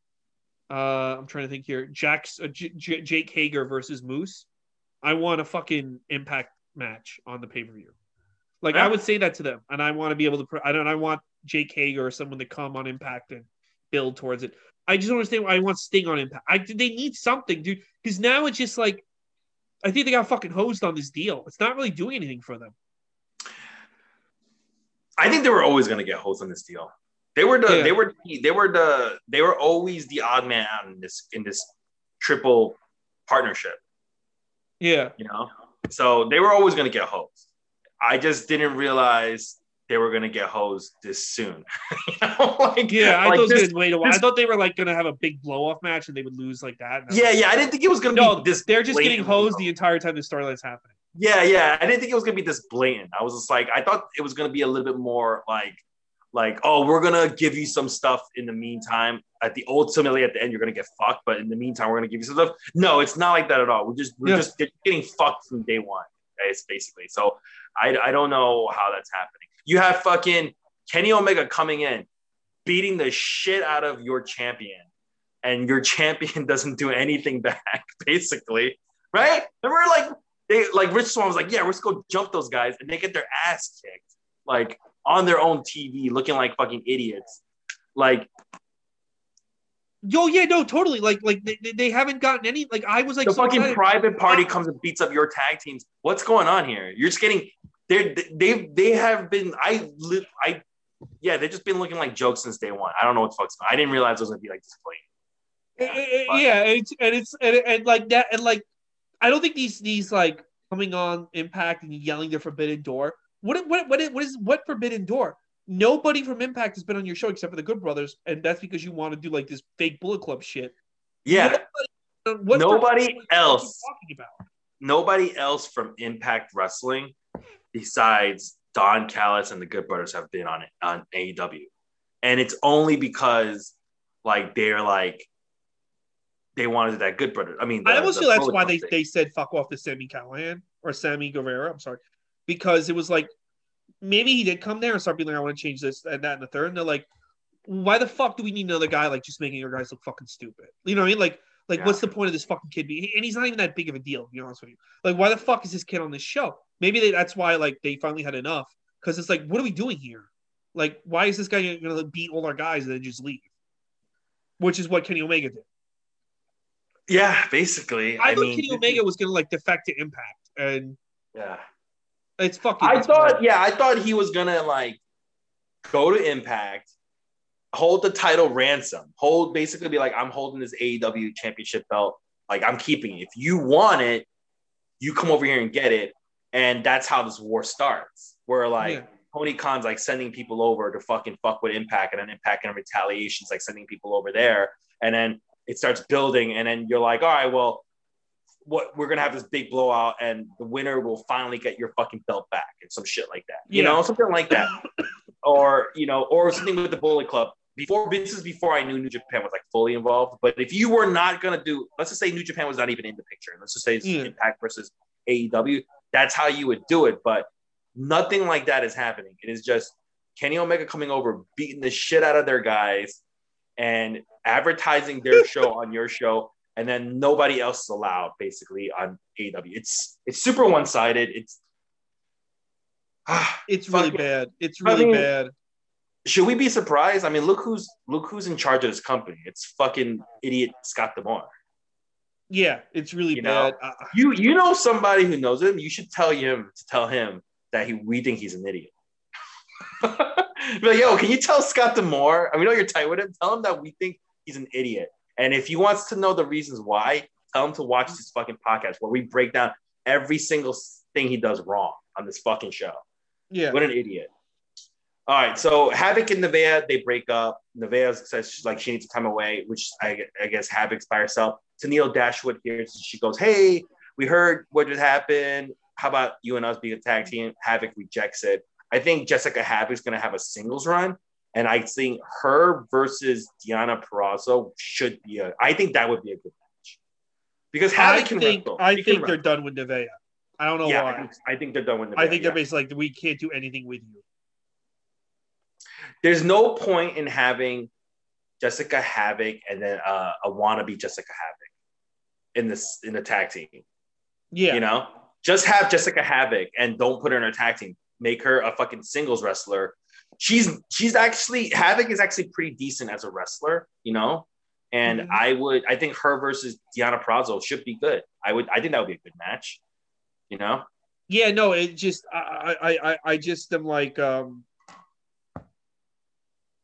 Speaker 1: uh I'm trying to think here. Jack's uh, J- J- Jake Hager versus Moose. I want a fucking Impact match on the pay-per-view. Like yeah. I would say that to them, and I want to be able to. I don't. I want Jake Hager or someone to come on Impact and build towards it. I just don't understand why I want Sting on Impact. I they need something, dude. Because now it's just like I think they got fucking hosed on this deal. It's not really doing anything for them.
Speaker 2: I think they were always going to get hosts on this deal. They were the,
Speaker 1: yeah.
Speaker 2: they were, they were the, they were always the odd man out in this, in this triple partnership.
Speaker 1: Yeah.
Speaker 2: You know, so they were always going to get hosts. I just didn't realize they were going to get hosed this soon. You know? like,
Speaker 1: yeah, I
Speaker 2: like
Speaker 1: thought it was
Speaker 2: this,
Speaker 1: going to wait a while.
Speaker 2: this,
Speaker 1: I thought they were like going to have a big blow off match and they would lose like that.
Speaker 2: Yeah, yeah. I didn't think it was going to
Speaker 1: no,
Speaker 2: be this.
Speaker 1: They're just getting hosed the entire time the storyline's happening.
Speaker 2: Yeah, yeah. I didn't think it was going to be this blatant. I was just like, I thought it was going to be a little bit more like, like, oh, we're going to give you some stuff in the meantime. At the ultimately at the end, you're going to get fucked. But in the meantime, we're going to give you some stuff. No, it's not like that at all. We're just, we're yeah. just getting fucked from day one. It's basically. So I, I don't know how that's happening. You have fucking Kenny Omega coming in, beating the shit out of your champion, and your champion doesn't do anything back, basically, right? Remember, like they like Rich Swann was like, yeah, let's go jump those guys, and they get their ass kicked, like on their own T V, looking like fucking idiots, like.
Speaker 1: Yo, yeah, no, totally. Like, like they, they haven't gotten any. Like, I was like,
Speaker 2: the
Speaker 1: so
Speaker 2: fucking
Speaker 1: excited.
Speaker 2: Private Party comes and beats up your tag teams. What's going on here? You're just getting. They they they have been. I live. I yeah. They've just been looking like jokes since day one. I don't know what the fuck's going on. I didn't realize it was gonna be like this
Speaker 1: blatant. Yeah, yeah, and it's and it's and, and like that and like I don't think these these like coming on Impact and yelling the Forbidden Door. What what what what is what Forbidden Door? Nobody from Impact has been on your show except for the Good Brothers, and that's because you want to do like this fake Bullet Club shit.
Speaker 2: Yeah. Nobody, nobody else. Talking about? Nobody else from Impact Wrestling, besides Don Callis and the Good Brothers, have been on it on A E W, and it's only because like they're like they wanted that Good Brothers. I mean, the,
Speaker 1: I almost feel that's why they,
Speaker 2: thing.
Speaker 1: they said fuck off to Sami Callihan or Sammy Guevara. I'm sorry, because it was like. Maybe he did come there and start being like, I want to change this and that and the third. And they're like, why the fuck do we need another guy like just making your guys look fucking stupid? You know what I mean? Like, like yeah. what's the point of this fucking kid being? And he's not even that big of a deal, to be honest with you. Like, why the fuck is this kid on this show? Maybe they, that's why like they finally had enough because it's like, what are we doing here? Like, why is this guy going to beat all our guys and then just leave? Which is what Kenny Omega did.
Speaker 2: Yeah, basically.
Speaker 1: I, I thought
Speaker 2: mean,
Speaker 1: Kenny Omega was going to like defect to Impact and
Speaker 2: yeah.
Speaker 1: It's fucking.
Speaker 2: I thought, hard. yeah, I thought he was gonna like go to Impact, hold the title ransom, hold basically be like, I'm holding this A E W championship belt, like I'm keeping it. If you want it, you come over here and get it, and that's how this war starts. Where like yeah. Tony Khan's like sending people over to fucking fuck with Impact, and then Impact and retaliation's like sending people over there, and then it starts building, and then you're like, all right, well. What we're gonna have this big blowout, and the winner will finally get your fucking belt back, and some shit like that. You yeah. know, something like that, or you know, or something with the Bullet Club. Before this is before I knew New Japan was like fully involved. But if you were not gonna do, let's just say New Japan was not even in the picture, let's just say it's yeah. Impact versus A E W. That's how you would do it. But nothing like that is happening. It is just Kenny Omega coming over, beating the shit out of their guys, and advertising their show on your show. And then nobody else is allowed, basically, on A E W. It's it's super one-sided. It's
Speaker 1: ah, it's really fucking, bad. It's really I mean, bad.
Speaker 2: Should we be surprised? I mean, look who's look who's in charge of this company. It's fucking idiot Scott D'Amore.
Speaker 1: Yeah, it's really
Speaker 2: you
Speaker 1: bad.
Speaker 2: Know? Uh, you you know somebody who knows him. You should tell him to tell him that he we think he's an idiot. Be like, yo, can you tell Scott D'Amore? I mean, we know you're tight with him. Tell him that we think he's an idiot. And if he wants to know the reasons why, tell him to watch this fucking podcast where we break down every single thing he does wrong on this fucking show.
Speaker 1: Yeah.
Speaker 2: What an idiot. All right. So Havoc and Nevaeh, they break up. Nevaeh says she's like, she needs time away, which I, I guess Havoc's by herself. Tenille Dashwood hears, she goes, hey, we heard what just happened. How about you and us being a tag team? Havoc rejects it. I think Jessica Havoc's going to have a singles run. And I think her versus Deonna Purrazzo should be a. I think that would be a good match because Havoc
Speaker 1: I
Speaker 2: can
Speaker 1: think
Speaker 2: wrestle.
Speaker 1: I
Speaker 2: He
Speaker 1: think
Speaker 2: can
Speaker 1: they're
Speaker 2: wrestle.
Speaker 1: done with Nevaeh. I don't know
Speaker 2: yeah,
Speaker 1: why.
Speaker 2: I think, I think they're done with Nevaeh.
Speaker 1: I think they're
Speaker 2: yeah.
Speaker 1: basically like we can't do anything with you.
Speaker 2: There's no point in having Jessica Havoc and then uh, a wannabe Jessica Havoc in this in the tag team.
Speaker 1: Yeah,
Speaker 2: you know, just have Jessica Havoc and don't put her in a tag team. Make her a fucking singles wrestler. She's she's actually Havoc is actually pretty decent as a wrestler, you know, and mm-hmm. I would I think her versus Deonna Purrazzo should be good. I would I think that would be a good match, you know.
Speaker 1: Yeah, no, it just I I I, I just am like um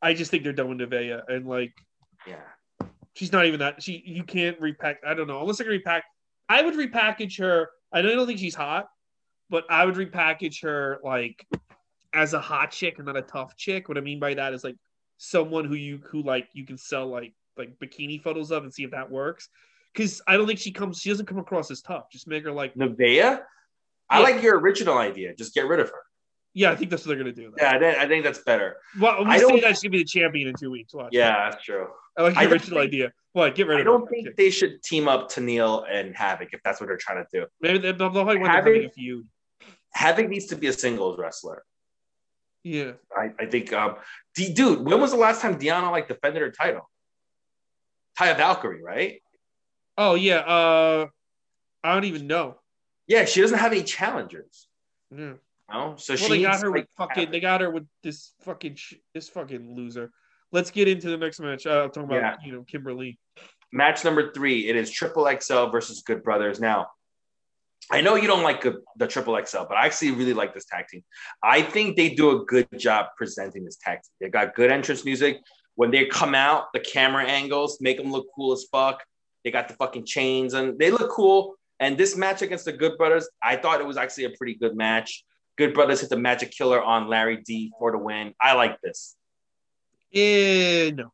Speaker 1: I just think they're done with Nevaeh, and like,
Speaker 2: yeah,
Speaker 1: she's not even that. She you can't repack. I don't know. Unless I can repack, I would repackage her. I don't think she's hot, but I would repackage her like as a hot chick and not a tough chick. What I mean by that is like someone who you who like you can sell like like bikini photos of and see if that works. Because I don't think she comes. She doesn't come across as tough. Just make her like
Speaker 2: Nevaeh. I
Speaker 1: yeah.
Speaker 2: like your original idea. Just get rid of her.
Speaker 1: Yeah, I think that's what they're gonna do.
Speaker 2: Though. Yeah, I think, I think that's better.
Speaker 1: Well, when we
Speaker 2: I
Speaker 1: say
Speaker 2: don't...
Speaker 1: that she's gonna be the champion in two weeks. Watch.
Speaker 2: Yeah, that's true.
Speaker 1: I like your
Speaker 2: I
Speaker 1: original
Speaker 2: think,
Speaker 1: idea. What? Get rid of.
Speaker 2: I don't
Speaker 1: her.
Speaker 2: think
Speaker 1: okay.
Speaker 2: they should team up Tenille and Havoc if that's what they're trying to do.
Speaker 1: Maybe they'll probably wind up having a feud.
Speaker 2: Havoc needs to be a singles wrestler.
Speaker 1: Yeah,
Speaker 2: I, I think. Um, D, dude, when was the last time Deonna like defended her title? Taya Valkyrie, right?
Speaker 1: Oh yeah. Uh, I don't even know.
Speaker 2: Yeah, she doesn't have any challengers.
Speaker 1: Yeah.
Speaker 2: No, so
Speaker 1: well,
Speaker 2: she
Speaker 1: they got
Speaker 2: needs,
Speaker 1: her
Speaker 2: like,
Speaker 1: with fucking. They got her with this fucking this fucking loser. Let's get into the next match. Uh, I'm talking about yeah. you know Kimberly.
Speaker 2: Match number three. It is Triple X L versus Good Brothers. Now, I know you don't like good, the Triple X L, but I actually really like this tag team. I think they do a good job presenting this tag team. They got good entrance music. When they come out, the camera angles make them look cool as fuck. They got the fucking chains and they look cool. And this match against the Good Brothers, I thought it was actually a pretty good match. Good Brothers hit the Magic Killer on Larry D for the win. I like this.
Speaker 1: Yeah, no.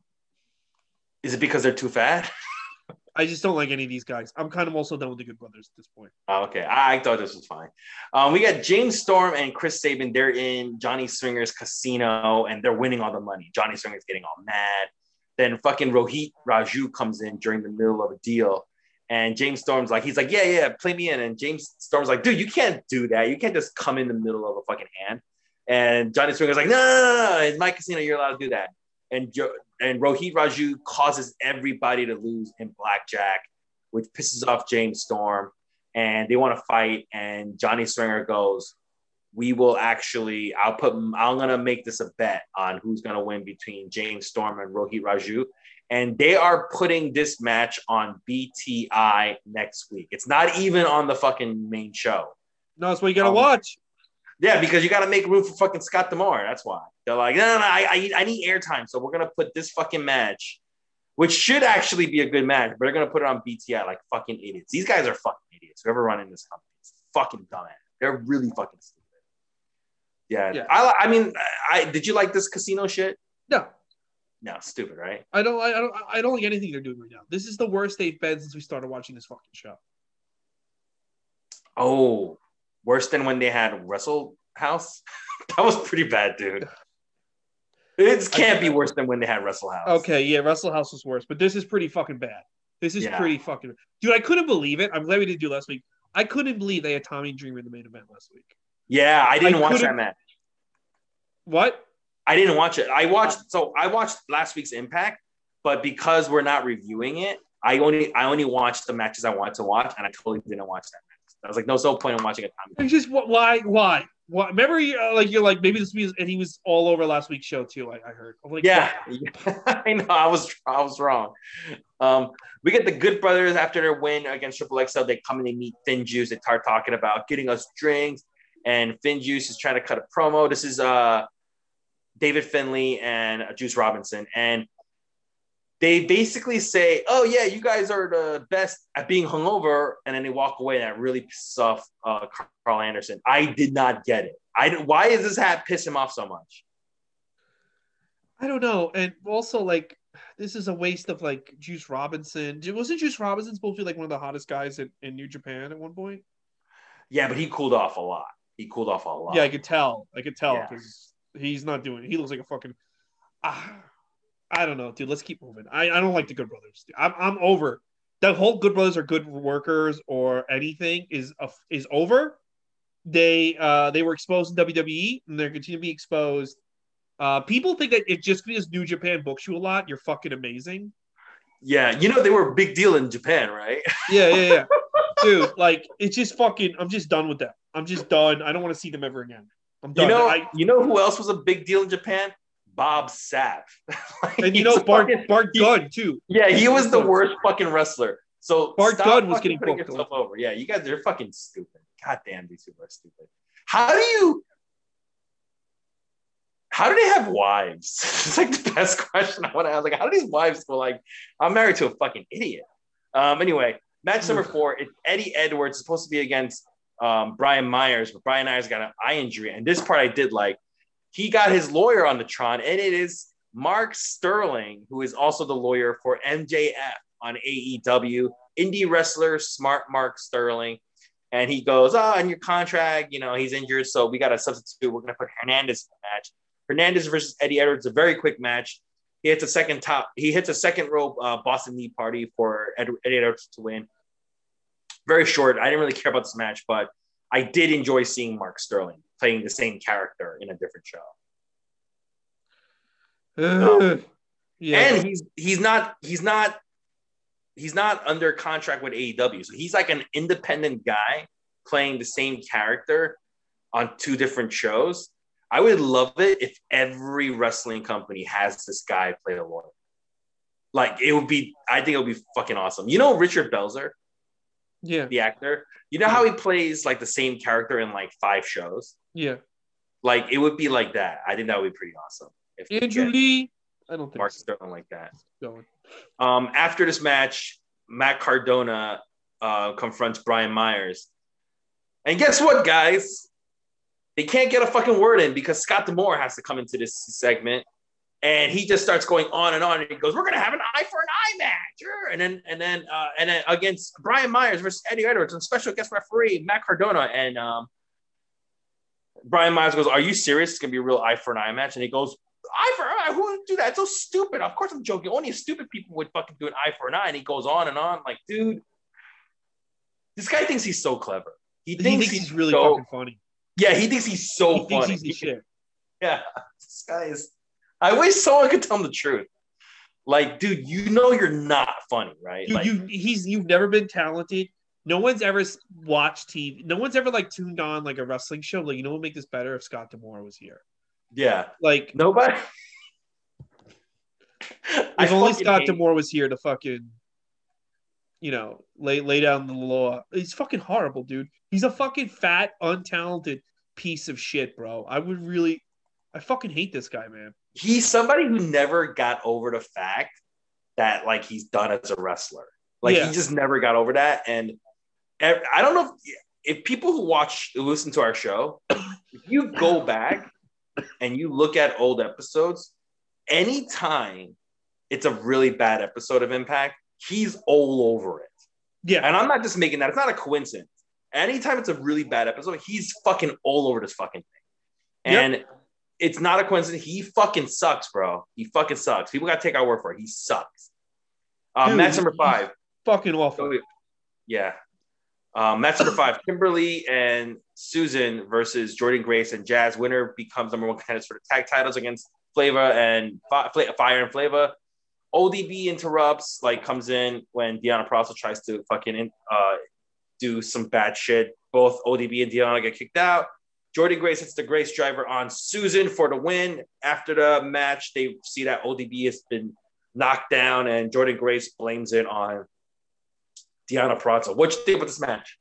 Speaker 2: Is it because they're too fat?
Speaker 1: I just don't like any of these guys. I'm kind of also done with the Good Brothers at this point.
Speaker 2: Oh, okay. I, I thought this was fine. Um, we got James Storm and Chris Sabin. They're in Johnny Swinger's casino, and they're winning all the money. Johnny Swinger's getting all mad. Then fucking Rohit Raju comes in during the middle of a deal. And James Storm's like, he's like, yeah, yeah, play me in. And James Storm's like, dude, you can't do that. You can't just come in the middle of a fucking hand. And Johnny Swinger's like, no, no, no, no. It's my casino. You're allowed to do that. And jo- and Rohit Raju causes everybody to lose in blackjack, which pisses off James Storm. And they want to fight. And Johnny Swinger goes, we will actually, I'll put, I'm going to make this a bet on who's going to win between James Storm and Rohit Raju. And they are putting this match on B T I next week. It's not even on the fucking main show.
Speaker 1: No, that's what you got to um, watch.
Speaker 2: Yeah, because you got to make room for fucking Scott D'Amore. That's why. They're like, no, no, no, I, I, need, I need airtime. So we're going to put this fucking match, which should actually be a good match, but they're going to put it on B T I like fucking idiots. These guys are fucking idiots. Whoever running this company is fucking dumbass. They're really fucking stupid. Yeah. yeah. I, I mean, I did you like this casino shit?
Speaker 1: No.
Speaker 2: No, stupid, right?
Speaker 1: I don't, I don't, I don't like anything they're doing right now. This is the worst they've been since we started watching this fucking show.
Speaker 2: Oh, worse than when they had Wrestle House? That was pretty bad, dude. It can't be worse than when they had Wrestle House.
Speaker 1: Okay, yeah, Wrestle House was worse, but this is pretty fucking bad. This is yeah. pretty fucking... Dude, I couldn't believe it. I'm glad we didn't do last week. I couldn't believe they had Tommy Dreamer in the main event last week.
Speaker 2: Yeah, I didn't I watch that match.
Speaker 1: What?
Speaker 2: I didn't watch it. I watched so I watched last week's Impact, but because we're not reviewing it, I only I only watched the matches I wanted to watch, and I totally didn't watch that match. I was like, no, no point in watching a Tommy.
Speaker 1: It's just why why why? Remember, you uh, like you're like maybe this was, and he was all over last week's show too. I, I heard. I'm like,
Speaker 2: yeah, I know. I was I was wrong. Um, we get the Good Brothers after their win against Triple X L. They come and they meet Finn Juice. They start talking about getting us drinks, and Finn Juice is trying to cut a promo. This is uh. David Finlay and Juice Robinson. And they basically say, oh, yeah, you guys are the best at being hungover. And then they walk away. And that really pisses off uh, Carl Anderson. I did not get it. I Why does this hat piss him off so much?
Speaker 1: I don't know. And also, like, this is a waste of, like, Juice Robinson. Wasn't Juice Robinson supposed to be, like, one of the hottest guys in, in New Japan at one point?
Speaker 2: Yeah, but he cooled off a lot. He cooled off a lot.
Speaker 1: Yeah, I could tell. I could tell
Speaker 2: Yeah.
Speaker 1: because... He's not doing it. He looks like a fucking. Uh, I don't know, dude. Let's keep moving. I, I don't like the Good Brothers. I'm I'm over. The whole Good Brothers are good workers or anything is a, is over. They uh they were exposed in W W E and they're continuing to be exposed. Uh, people think that it's just because New Japan books you a lot, you're fucking amazing.
Speaker 2: Yeah, you know they were a big deal in Japan, right?
Speaker 1: Yeah, yeah, yeah, dude. Like it's just fucking. I'm just done with them. I'm just done. I don't want to see them ever again. I'm done.
Speaker 2: You know,
Speaker 1: I,
Speaker 2: you know who else was a big deal in Japan? Bob Sapp.
Speaker 1: Like, and you know Bart fucking, Bart Gunn too.
Speaker 2: Yeah, he was the worst fucking wrestler. So
Speaker 1: Bart Gunn was getting booked
Speaker 2: yourself over. Yeah, you guys are fucking stupid. God damn, these people are stupid. How do you? how do they have wives? It's like the best question I want to ask. Like, how do these wives go like, I'm married to a fucking idiot? Um, anyway, match number four, it's Eddie Edwards supposed to be against um, Brian Myers, but Brian Myers got an eye injury. And this part I did like. He got his lawyer on the Tron, and it is Mark Sterling, who is also the lawyer for M J F on A E W, indie wrestler, smart Mark Sterling. And he goes, oh, in your contract, you know, he's injured, so we got a substitute. We're going to put Hernandez in the match. Hernandez versus Eddie Edwards, a very quick match. He hits a second top. He hits a second rope uh, Boston Knee Party for Ed, Eddie Edwards to win. Very short. I didn't really care about this match, but I did enjoy seeing Mark Sterling playing the same character in a different show.
Speaker 1: Uh,
Speaker 2: um,
Speaker 1: yeah.
Speaker 2: And he's he's not he's not he's not under contract with A E W. So he's like an independent guy playing the same character on two different shows. I would love it if every wrestling company has this guy play a lawyer. Like, it would be, I think it would be fucking awesome. You know Richard Belzer?
Speaker 1: Yeah.
Speaker 2: The actor? You know how he plays like the same character in like five shows?
Speaker 1: Yeah.
Speaker 2: Like, it would be like that. I think that would be pretty awesome. If
Speaker 1: Andrew Lee? I don't think
Speaker 2: Mark
Speaker 1: so.
Speaker 2: Sterling like that.
Speaker 1: Going.
Speaker 2: Um, after this match, Matt Cardona uh, confronts Brian Myers. And guess what, guys? They can't get a fucking word in because Scott D'Amore has to come into this segment. And he just starts going on and on. And he goes, we're going to have an eye for an eye match. Sure. And then, and then, uh, and then against Brian Myers versus Eddie Edwards and special guest referee, Matt Cardona. And um, Brian Myers goes, are you serious? It's going to be a real eye for an eye match. And he goes, eye for an eye? Who would do that? It's so stupid. Of course I'm joking. Only stupid people would fucking do an eye for an eye. And he goes on and on. Like, dude, this guy thinks he's so clever. He thinks,
Speaker 1: he thinks
Speaker 2: he's,
Speaker 1: he's really
Speaker 2: so,
Speaker 1: fucking funny.
Speaker 2: Yeah, he thinks he's so
Speaker 1: he
Speaker 2: funny.
Speaker 1: Thinks he's the shit.
Speaker 2: Yeah, this guy is. I wish someone could tell him the truth. Like, dude, you know you're not funny, right?
Speaker 1: You,
Speaker 2: like,
Speaker 1: you, he's. You've never been talented. No one's ever watched T V. No one's ever like tuned on like a wrestling show. Like, you know what would make this better if Scott D'Amore was here?
Speaker 2: Yeah,
Speaker 1: like
Speaker 2: nobody.
Speaker 1: If only Scott hate... D'Amore was here to fucking, you know, lay lay down the law. He's fucking horrible, dude. He's a fucking fat, untalented piece of shit, bro. I would really, I fucking hate this guy, man.
Speaker 2: He's somebody who never got over the fact that like he's done as a wrestler. Like yeah. he just never got over that. And I don't know if, if people who watch, listen to our show, if you go back and you look at old episodes, anytime it's a really bad episode of Impact, he's all over it.
Speaker 1: Yeah.
Speaker 2: And I'm not just making that. It's not a coincidence. Anytime it's a really bad episode, he's fucking all over this fucking thing. And yep. it's not a coincidence. He fucking sucks, bro. He fucking sucks. People got to take our word for it. He sucks. Um, Dude, match number five.
Speaker 1: Fucking awful.
Speaker 2: So, yeah. Um, match number five. Kimberly and Susan versus Jordan Grace and Jazz. Winner becomes number one contenders for the tag titles against Flava and Fire and Flava. O D B interrupts, like comes in when Deonna Purrazzo tries to fucking uh, do some bad shit. Both O D B and Deonna get kicked out. Jordan Grace hits the Grace driver on Susan for the win. After the match, they see that O D B has been knocked down, and Jordan Grace blames it on Deonna Purrazzo. What you think about this match?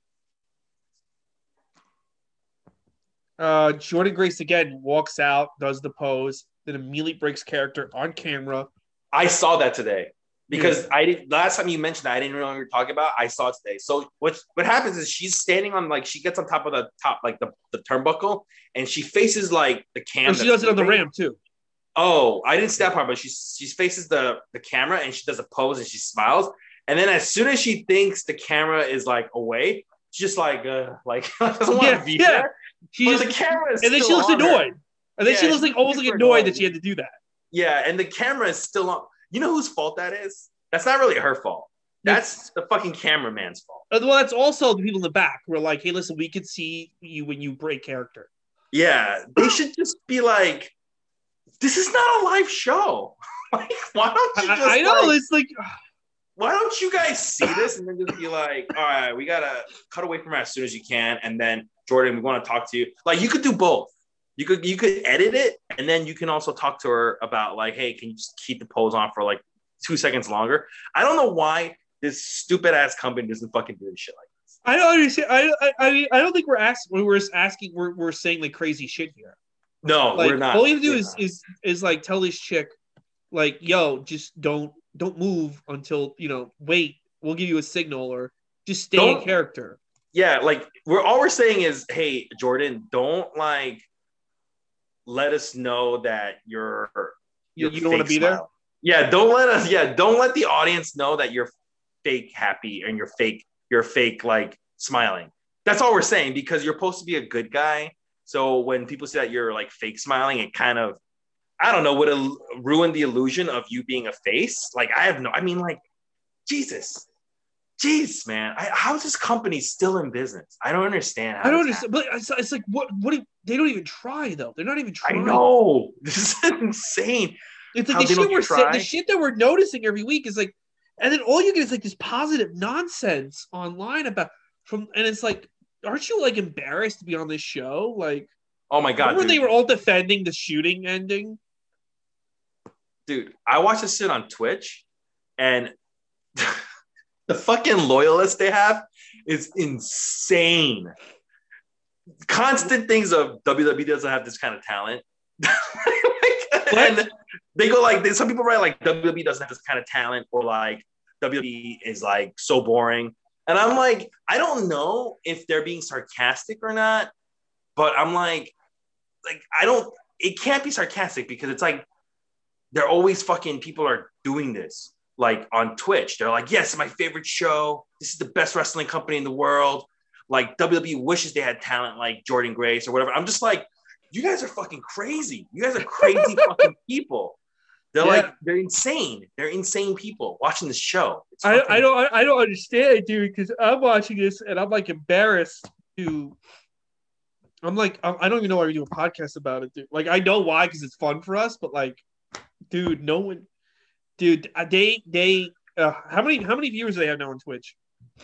Speaker 1: Uh, Jordan Grace again walks out, does the pose, then immediately breaks character on camera.
Speaker 2: I saw that today because yeah. I didn't. Last time you mentioned that, I didn't know what you were talking about. I saw it today. So what what happens is she's standing on like she gets on top of the top like the, the turnbuckle and she faces like the camera.
Speaker 1: Oh, she does it on the ramp too.
Speaker 2: Oh, I didn't see that part, but she she faces the the camera and she does a pose and she smiles. And then as soon as she thinks the camera is like away, she's just like uh, like doesn't want
Speaker 1: yeah,
Speaker 2: to be
Speaker 1: yeah.
Speaker 2: there.
Speaker 1: She
Speaker 2: but
Speaker 1: just,
Speaker 2: the camera is
Speaker 1: and then she looks annoyed. Her. And then yeah, she looks like almost like annoyed, annoyed that she had to do that.
Speaker 2: Yeah, and the camera is still on. You know whose fault that is? That's not really her fault. That's the fucking cameraman's fault.
Speaker 1: Well, that's also the people in the back who are like, hey, listen, we can see you when you break character.
Speaker 2: Yeah, they should just be like, this is not a live show. Like, why don't you just
Speaker 1: I, I know,
Speaker 2: like,
Speaker 1: it's like...
Speaker 2: Why don't you guys see this and then just be like, all right, we got to cut away from her as soon as you can. And then, Jordan, we want to talk to you. Like, you could do both. You could you could edit it, and then you can also talk to her about like, hey, can you just keep the pose on for like two seconds longer? I don't know why this stupid ass company doesn't fucking do this shit like this.
Speaker 1: I don't understand. I I I, mean, I don't think we're asking. We're asking. We're we're saying like crazy shit here.
Speaker 2: No,
Speaker 1: like,
Speaker 2: we're not.
Speaker 1: All you have to do
Speaker 2: we're
Speaker 1: is, is is like tell this chick, like, yo, just don't don't move until, you know, wait. We'll give you a signal, or just stay don't, in character.
Speaker 2: Yeah, like we're all we're saying is, hey, Jordan, don't like let us know that you're,
Speaker 1: you're you don't want to be
Speaker 2: smiling. there. Yeah, don't let us. Yeah, don't let the audience know that you're fake happy and you're fake. You're fake like smiling. That's all we're saying, because you're supposed to be a good guy. So when people say that you're like fake smiling, it kind of, I don't know, would el- ruin the illusion of you being a face. Like I have no, I mean, like Jesus. Jeez, man, I, how is this company still in business? I don't understand. How
Speaker 1: I don't understand, happened. But it's, it's like what? What? Do, they don't even try though. They're not even trying.
Speaker 2: I know, this is insane.
Speaker 1: It's like the shit we're try. the shit that we're noticing every week is like, and then all you get is like this positive nonsense online about from, and it's like, aren't you like embarrassed to be on this show? Like,
Speaker 2: oh my god,
Speaker 1: remember dude. They were all defending the shooting ending.
Speaker 2: Dude, I watched this shit on Twitch, and. The fucking loyalists they have is insane. Constant things of W W E doesn't have this kind of talent. And they go like, some people write like W W E doesn't have this kind of talent, or like W W E is like so boring. And I'm like, I don't know if they're being sarcastic or not, but I'm like, like I don't, it can't be sarcastic, because it's like they're always fucking, people are doing this. Like on Twitch, they're like, yes, my favorite show. This is the best wrestling company in the world. Like W W E wishes they had talent like Jordan Grace or whatever. I'm just like, you guys are fucking crazy. You guys are crazy fucking people. They're yeah. like, they're insane. They're insane people watching this show.
Speaker 1: I, I don't, I don't understand it, dude. Because I'm watching this and I'm like embarrassed to. I'm like, I don't even know why we do a podcast about it, dude. Like, I know why, because it's fun for us. But like, dude, no one. Dude, they they uh, how many how many viewers do they have now on Twitch?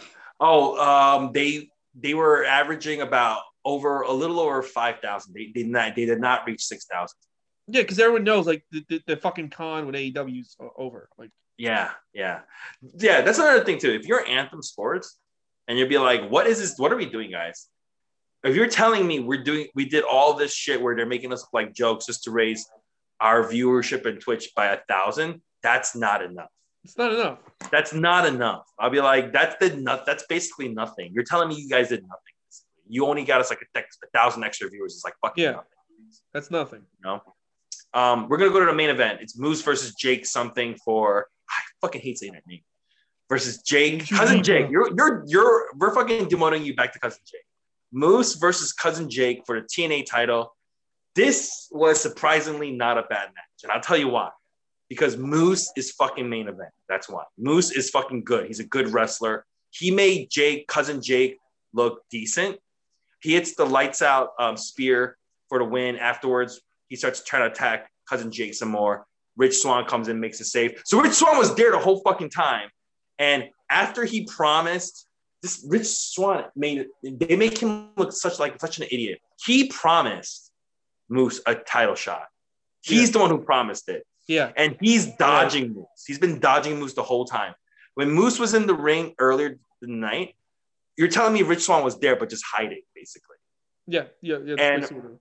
Speaker 2: Oh, um, they they were averaging about over a little over five thousand. They did not they did not reach six thousand.
Speaker 1: Yeah, because everyone knows like the, the, the fucking con when A E W's over. Like,
Speaker 2: yeah, yeah, yeah. That's another thing too. If you're Anthem Sports and you'll be like, "What is this? What are we doing, guys?" If you're telling me we're doing we did all this shit where they're making us look like jokes just to raise our viewership in Twitch by a thousand. That's not enough.
Speaker 1: It's not enough.
Speaker 2: That's not enough. I'll be like, that's the not. That's basically nothing. You're telling me you guys did nothing. You only got us like a, a thousand extra viewers. It's like fucking
Speaker 1: yeah,
Speaker 2: nothing.
Speaker 1: That's nothing.
Speaker 2: You know? Um, we're gonna go to the main event. It's Moose versus Jake something for. I fucking hate saying that name. Versus Jake, cousin Jake. You're you're you're. We're fucking demoting you back to cousin Jake. Moose versus cousin Jake for the T N A title. This was surprisingly not a bad match, and I'll tell you why. Because Moose is fucking main event. That's why. Moose is fucking good. He's a good wrestler. He made Jake, cousin Jake, look decent. He hits the lights out um, spear for the win. Afterwards, he starts trying to attack cousin Jake some more. Rich Swann comes in, makes a save. So Rich Swann was there the whole fucking time. And after he promised, this Rich Swann made they make him look such like such an idiot. He promised Moose a title shot. He's yeah. the one who promised it.
Speaker 1: Yeah.
Speaker 2: And he's dodging yeah. Moose. He's been dodging Moose the whole time. When Moose was in the ring earlier the night, you're telling me Rich Swann was there, but just hiding, basically.
Speaker 1: Yeah, yeah, yeah.
Speaker 2: And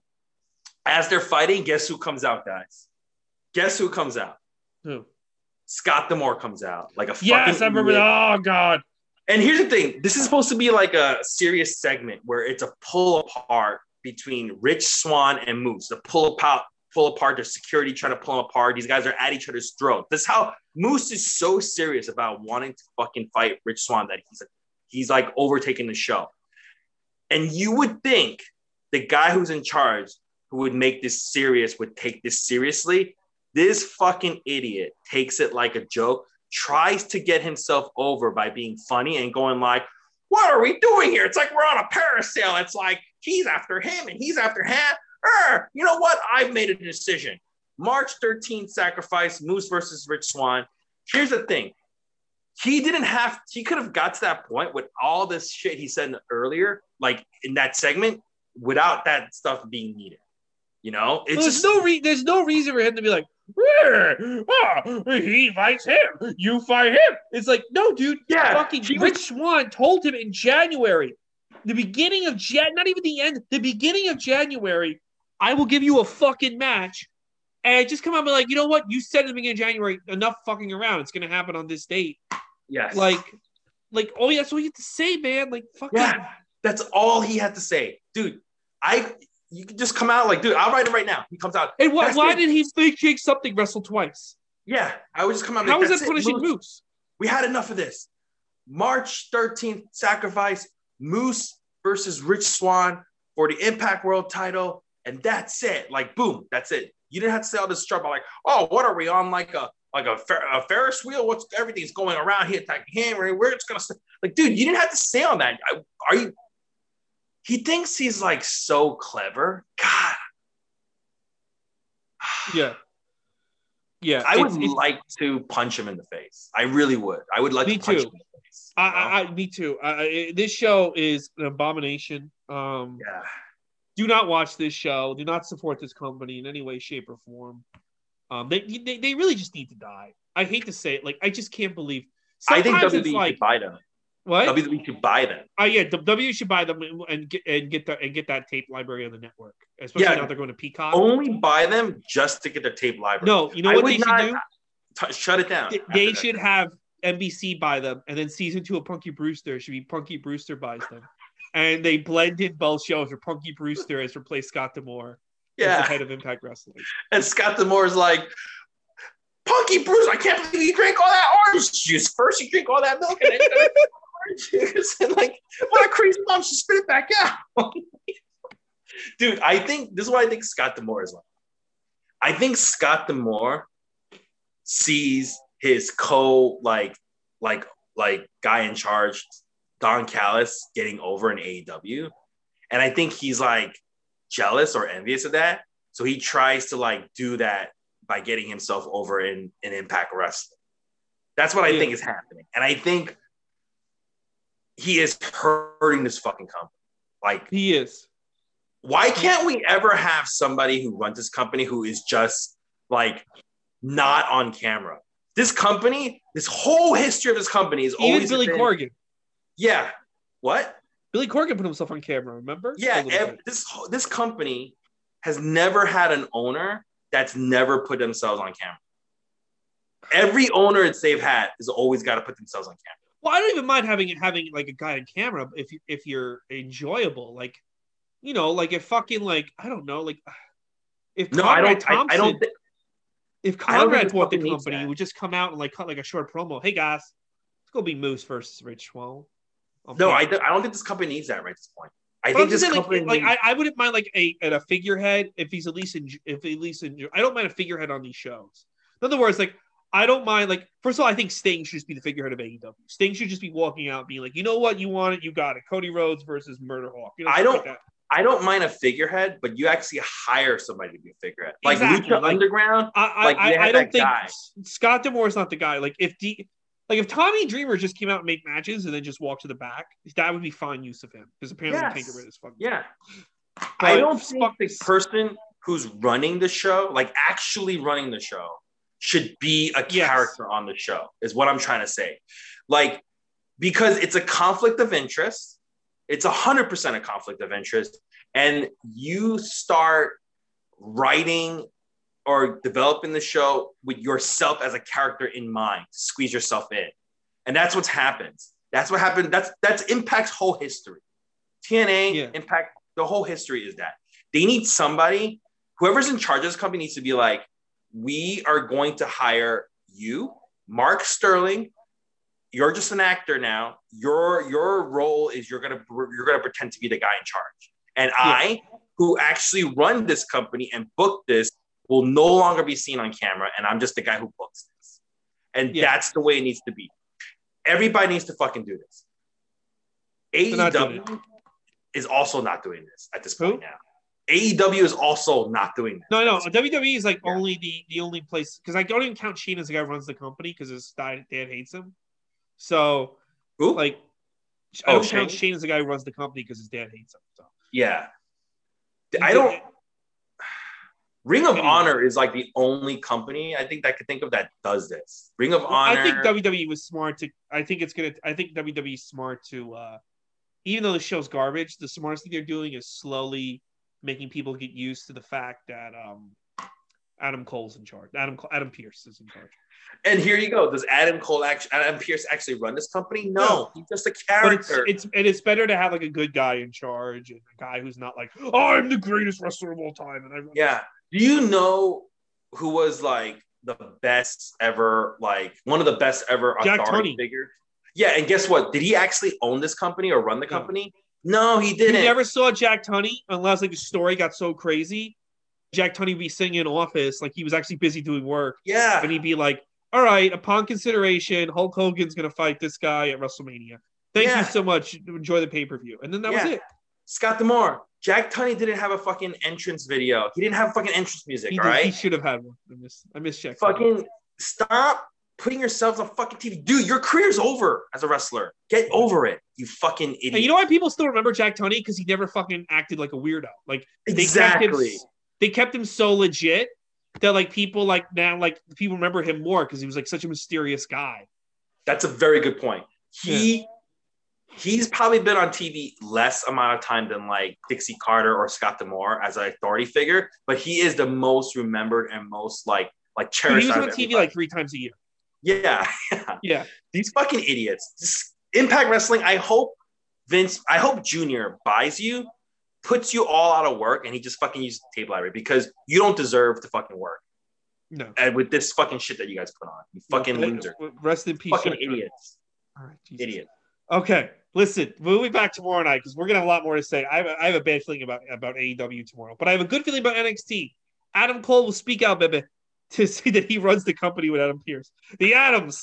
Speaker 2: as they're fighting, guess who comes out, guys? Guess who comes out?
Speaker 1: Who?
Speaker 2: Scott D'Amore comes out. Like a fucking
Speaker 1: Yes, I remember
Speaker 2: idiot.
Speaker 1: that. Oh, God.
Speaker 2: And here's the thing. This is supposed to be like a serious segment where it's a pull apart between Rich Swann and Moose. The pull apart. Pull apart, their security trying to pull them apart. These guys are at each other's throat. That's how Moose is so serious about wanting to fucking fight Rich Swann that he's he's like overtaking the show. And you would think the guy who's in charge, who would make this serious, would take this seriously. This fucking idiot takes it like a joke, tries to get himself over by being funny and going like, "What are we doing here? It's like we're on a parasail. It's like he's after him and he's after him." Er, you know what? I've made a decision. March thirteenth sacrifice, Moose versus Rich Swann. Here's the thing. He didn't have, he could have got to that point with all this shit he said earlier, like in that segment, without that stuff being needed. You know? It's
Speaker 1: well, there's,
Speaker 2: just,
Speaker 1: no re- there's no reason for him to be like, oh, he fights him, you fight him. It's like, no, dude.
Speaker 2: Yeah.
Speaker 1: Fucking Rich was- Swann told him in January, the beginning of Jan, not even the end, the beginning of January, I will give you a fucking match. And just come out and be like, you know what? You said at the beginning of January, enough fucking around. It's going to happen on this date.
Speaker 2: Yes.
Speaker 1: Like, like, oh, yeah, that's all you have to say, man. Like, fucking.
Speaker 2: Yeah, that's all he had to say. Dude, I, you can just come out like, dude, I'll write it right now. He comes out.
Speaker 1: And why, why did he make Jake something wrestle twice?
Speaker 2: Yeah, I would just come out
Speaker 1: How
Speaker 2: like,
Speaker 1: is that punishing Moose? Moose?
Speaker 2: We had enough of this. March thirteenth, Sacrifice, Moose versus Rich Swann for the Impact World title. And that's it. Like, boom, that's it. You didn't have to say all this stuff about like, oh, what are we on? Like a like a, Fer- a Ferris wheel? What's everything's going around here attacking him? We're just gonna like, dude, you didn't have to say all that. Are you? He thinks he's like so clever. God.
Speaker 1: Yeah. Yeah.
Speaker 2: I would it's, like it's, to punch him in the face. I really would. I would like
Speaker 1: me
Speaker 2: to punch
Speaker 1: too.
Speaker 2: him in the face.
Speaker 1: I, I, I, me too. I, this show is an abomination. Um,
Speaker 2: yeah.
Speaker 1: Do not watch this show. Do not support this company in any way, shape, or form. Um, they, they they really just need to die. I hate to say it. Like, I just can't believe.
Speaker 2: I think W W E
Speaker 1: like,
Speaker 2: should buy them.
Speaker 1: What?
Speaker 2: W W E should buy them.
Speaker 1: Oh yeah, W W E should buy them and get and get the and get that tape library on the network. Especially yeah, now they're going to Peacock.
Speaker 2: Only buy them just to get their tape library.
Speaker 1: No, you know what they should
Speaker 2: not,
Speaker 1: do?
Speaker 2: T- shut it down.
Speaker 1: They, they should have N B C buy them, and then season two of Punky Brewster should be Punky Brewster buys them. And they blended both shows where Punky Brewster has replaced Scott D'Amore
Speaker 2: yeah.
Speaker 1: as the head of Impact Wrestling.
Speaker 2: And Scott D'Amore is like, Punky Brewster, I can't believe you drank all that orange juice. First you drink all that milk and then you orange juice. And like, what a crazy mom, she spit it back out. Dude, I think, this is what I think Scott D'Amore is like. I think Scott D'Amore sees his co, like, like, like guy in charge, Don Callis, getting over in A E W. And I think he's like jealous or envious of that. So he tries to like do that by getting himself over in, in Impact Wrestling. That's what I yeah. think is happening. And I think he is hurting this fucking company. Like
Speaker 1: he is.
Speaker 2: Why can't we ever have somebody who runs this company who is just like not on camera? This company, this whole history of this company is
Speaker 1: Even
Speaker 2: always
Speaker 1: Billy
Speaker 2: been,
Speaker 1: Corgan.
Speaker 2: Yeah. What?
Speaker 1: Billy Corgan put himself on camera, remember?
Speaker 2: Yeah. Every, this this company has never had an owner that's never put themselves on camera. Every owner that they've had has always got to put themselves on camera.
Speaker 1: Well, I don't even mind having having like a guy on camera if you if you're enjoyable. Like, you know, like if fucking like I don't know, like if
Speaker 2: no,
Speaker 1: Conrad
Speaker 2: I don't.
Speaker 1: Thompson,
Speaker 2: I, I don't. Th-
Speaker 1: if Conrad bought the company, he would just come out and like cut like a short promo. Hey guys, let's go be Moose versus Rich Swann.
Speaker 2: No, I, th- I don't think this company needs that right at this point. I
Speaker 1: but
Speaker 2: think this
Speaker 1: saying,
Speaker 2: company
Speaker 1: like,
Speaker 2: needs...
Speaker 1: like I, I wouldn't mind like a at a figurehead if he's at least in, if at least in, I don't mind a figurehead on these shows. In other words, like I don't mind like first of all, I think Sting should just be the figurehead of A E W. Sting should just be walking out being like, you know what, you want it, you got it. Cody Rhodes versus Murder Hawk. You know,
Speaker 2: I don't.
Speaker 1: Like
Speaker 2: I don't mind a figurehead, but you actually hire somebody to be a figurehead, like
Speaker 1: exactly.
Speaker 2: Lucha
Speaker 1: like,
Speaker 2: Underground.
Speaker 1: I, I,
Speaker 2: like
Speaker 1: I, I don't think
Speaker 2: guy.
Speaker 1: Scott D'Amore is not the guy. Like if D, like if Tommy Dreamer just came out and make matches and then just walked to the back, that would be fine use of him because apparently
Speaker 2: yes.
Speaker 1: he can't get rid of his fucking.
Speaker 2: Yeah,
Speaker 1: but
Speaker 2: I don't think the person who's running the show, like actually running the show, should be a
Speaker 1: yes.
Speaker 2: character on the show. Is what I'm trying to say, like because it's a conflict of interest. It's a hundred percent a conflict of interest. And you start writing or developing the show with yourself as a character in mind, squeeze yourself in. And that's what's happened. That's what happened. That's that's Impact's whole history. T N A, yeah. Impact, the whole history is that. They need somebody, whoever's in charge of this company needs to be like, we are going to hire you, Mark Sterling. You're just an actor now. Your your role is you're gonna you're gonna pretend to be the guy in charge. And yeah. I, who actually run this company and book this, will no longer be seen on camera, and I'm just the guy who books this. And yeah. that's the way it needs to be. Everybody needs to fucking do this. A E W is also not doing this at this point who? now. A E W is also not doing this.
Speaker 1: No, no. W W E is like yeah. only the, the only place, because I don't even count Shane as the guy who runs the company because his dad hates him. So,
Speaker 2: who?
Speaker 1: like, I don't oh, count Shane as the guy who runs the company because his dad hates him. So.
Speaker 2: Yeah. I don't Ring of anyway. Honor is like the only company I think that I could think of that does this. Ring of well, Honor.
Speaker 1: I think W W E was smart to I think it's gonna I think W W E is smart to uh even though the show's garbage, the smartest thing they're doing is slowly making people get used to the fact that um, Adam Cole's in charge. Adam Adam Pearce is in charge.
Speaker 2: And here you go. Does Adam Cole actually, Adam Pearce actually run this company? No, no. He's just a character.
Speaker 1: But it's, it's and it's better to have like a good guy in charge and a guy who's not like, oh, I'm the greatest wrestler of all time. And I run
Speaker 2: yeah. This. Do you know who was like the best ever, like one of the best ever
Speaker 1: Jack
Speaker 2: authority
Speaker 1: Tunney.
Speaker 2: figures? Yeah, and guess what? Did he actually own this company or run the company? No, no he didn't.
Speaker 1: You never saw Jack Tunney unless like the story got so crazy. Jack Tunney would be sitting in office like he was actually busy doing work.
Speaker 2: Yeah.
Speaker 1: And he'd be like, all right, upon consideration, Hulk Hogan's going to fight this guy at WrestleMania. Thank yeah. you so much. Enjoy the pay-per-view. And then that yeah. was it.
Speaker 2: Scott D'Amore. Jack Tunney didn't have a fucking entrance video. He didn't have fucking entrance music,
Speaker 1: he
Speaker 2: all
Speaker 1: did,
Speaker 2: right?
Speaker 1: He should have had one. I miss, I miss Jack
Speaker 2: Fucking
Speaker 1: Tunney.
Speaker 2: Stop putting yourselves on fucking T V. Dude, your career's over as a wrestler. Get over it, you fucking idiot.
Speaker 1: And you know why people still remember Jack Tunney? Because he never fucking acted like a weirdo. Like they
Speaker 2: exactly.
Speaker 1: Kept him, they kept him so legit that like people like now like people remember him more because he was like such a mysterious guy.
Speaker 2: That's a very good point. He
Speaker 1: yeah.
Speaker 2: he's probably been on T V less amount of time than like Dixie Carter or Scott D'Amore as an authority figure, but he is the most remembered and most like like cherished.
Speaker 1: But he was on T V like three times a year.
Speaker 2: Yeah, yeah.
Speaker 1: Yeah.
Speaker 2: These fucking idiots. Just Impact Wrestling. I hope Vince. I hope Junior buys you, puts you all out of work, and he just fucking uses the tape library because you don't deserve to fucking work.
Speaker 1: No.
Speaker 2: And with this fucking shit that you guys put on, you fucking
Speaker 1: no,
Speaker 2: loser.
Speaker 1: Rest in peace.
Speaker 2: Fucking idiots.
Speaker 1: All right, Jesus.
Speaker 2: Idiot.
Speaker 1: Okay, listen. We'll be back tomorrow night because we're gonna have a lot more to say. I have a, I have a bad feeling about about A E W tomorrow, but I have a good feeling about N X T. Adam Cole will speak out, baby, to say that he runs the company with Adam Pearce. The Adams.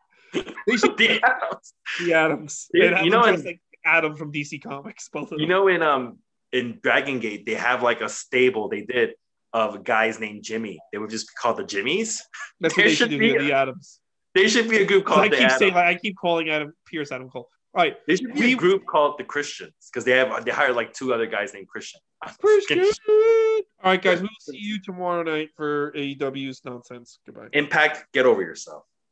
Speaker 2: They should the Adams.
Speaker 1: The Adams.
Speaker 2: You, you know, in,
Speaker 1: like Adam from D C Comics. Both of them.
Speaker 2: You know, in um in Dragon Gate, they have like a stable they did of guys named Jimmy. They would just be called the Jimmies.
Speaker 1: That's what they should do. The Adams.
Speaker 2: They should be a group called.
Speaker 1: I
Speaker 2: the
Speaker 1: keep
Speaker 2: Adams.
Speaker 1: saying like I keep calling Adam Pearce Adam Cole. All right,
Speaker 2: they should be we, a group called the Christians because they have they hired like two other guys named Christian.
Speaker 1: Christian. All right, guys, we will see you tomorrow night for A E W's nonsense. Goodbye.
Speaker 2: Impact, get over yourself.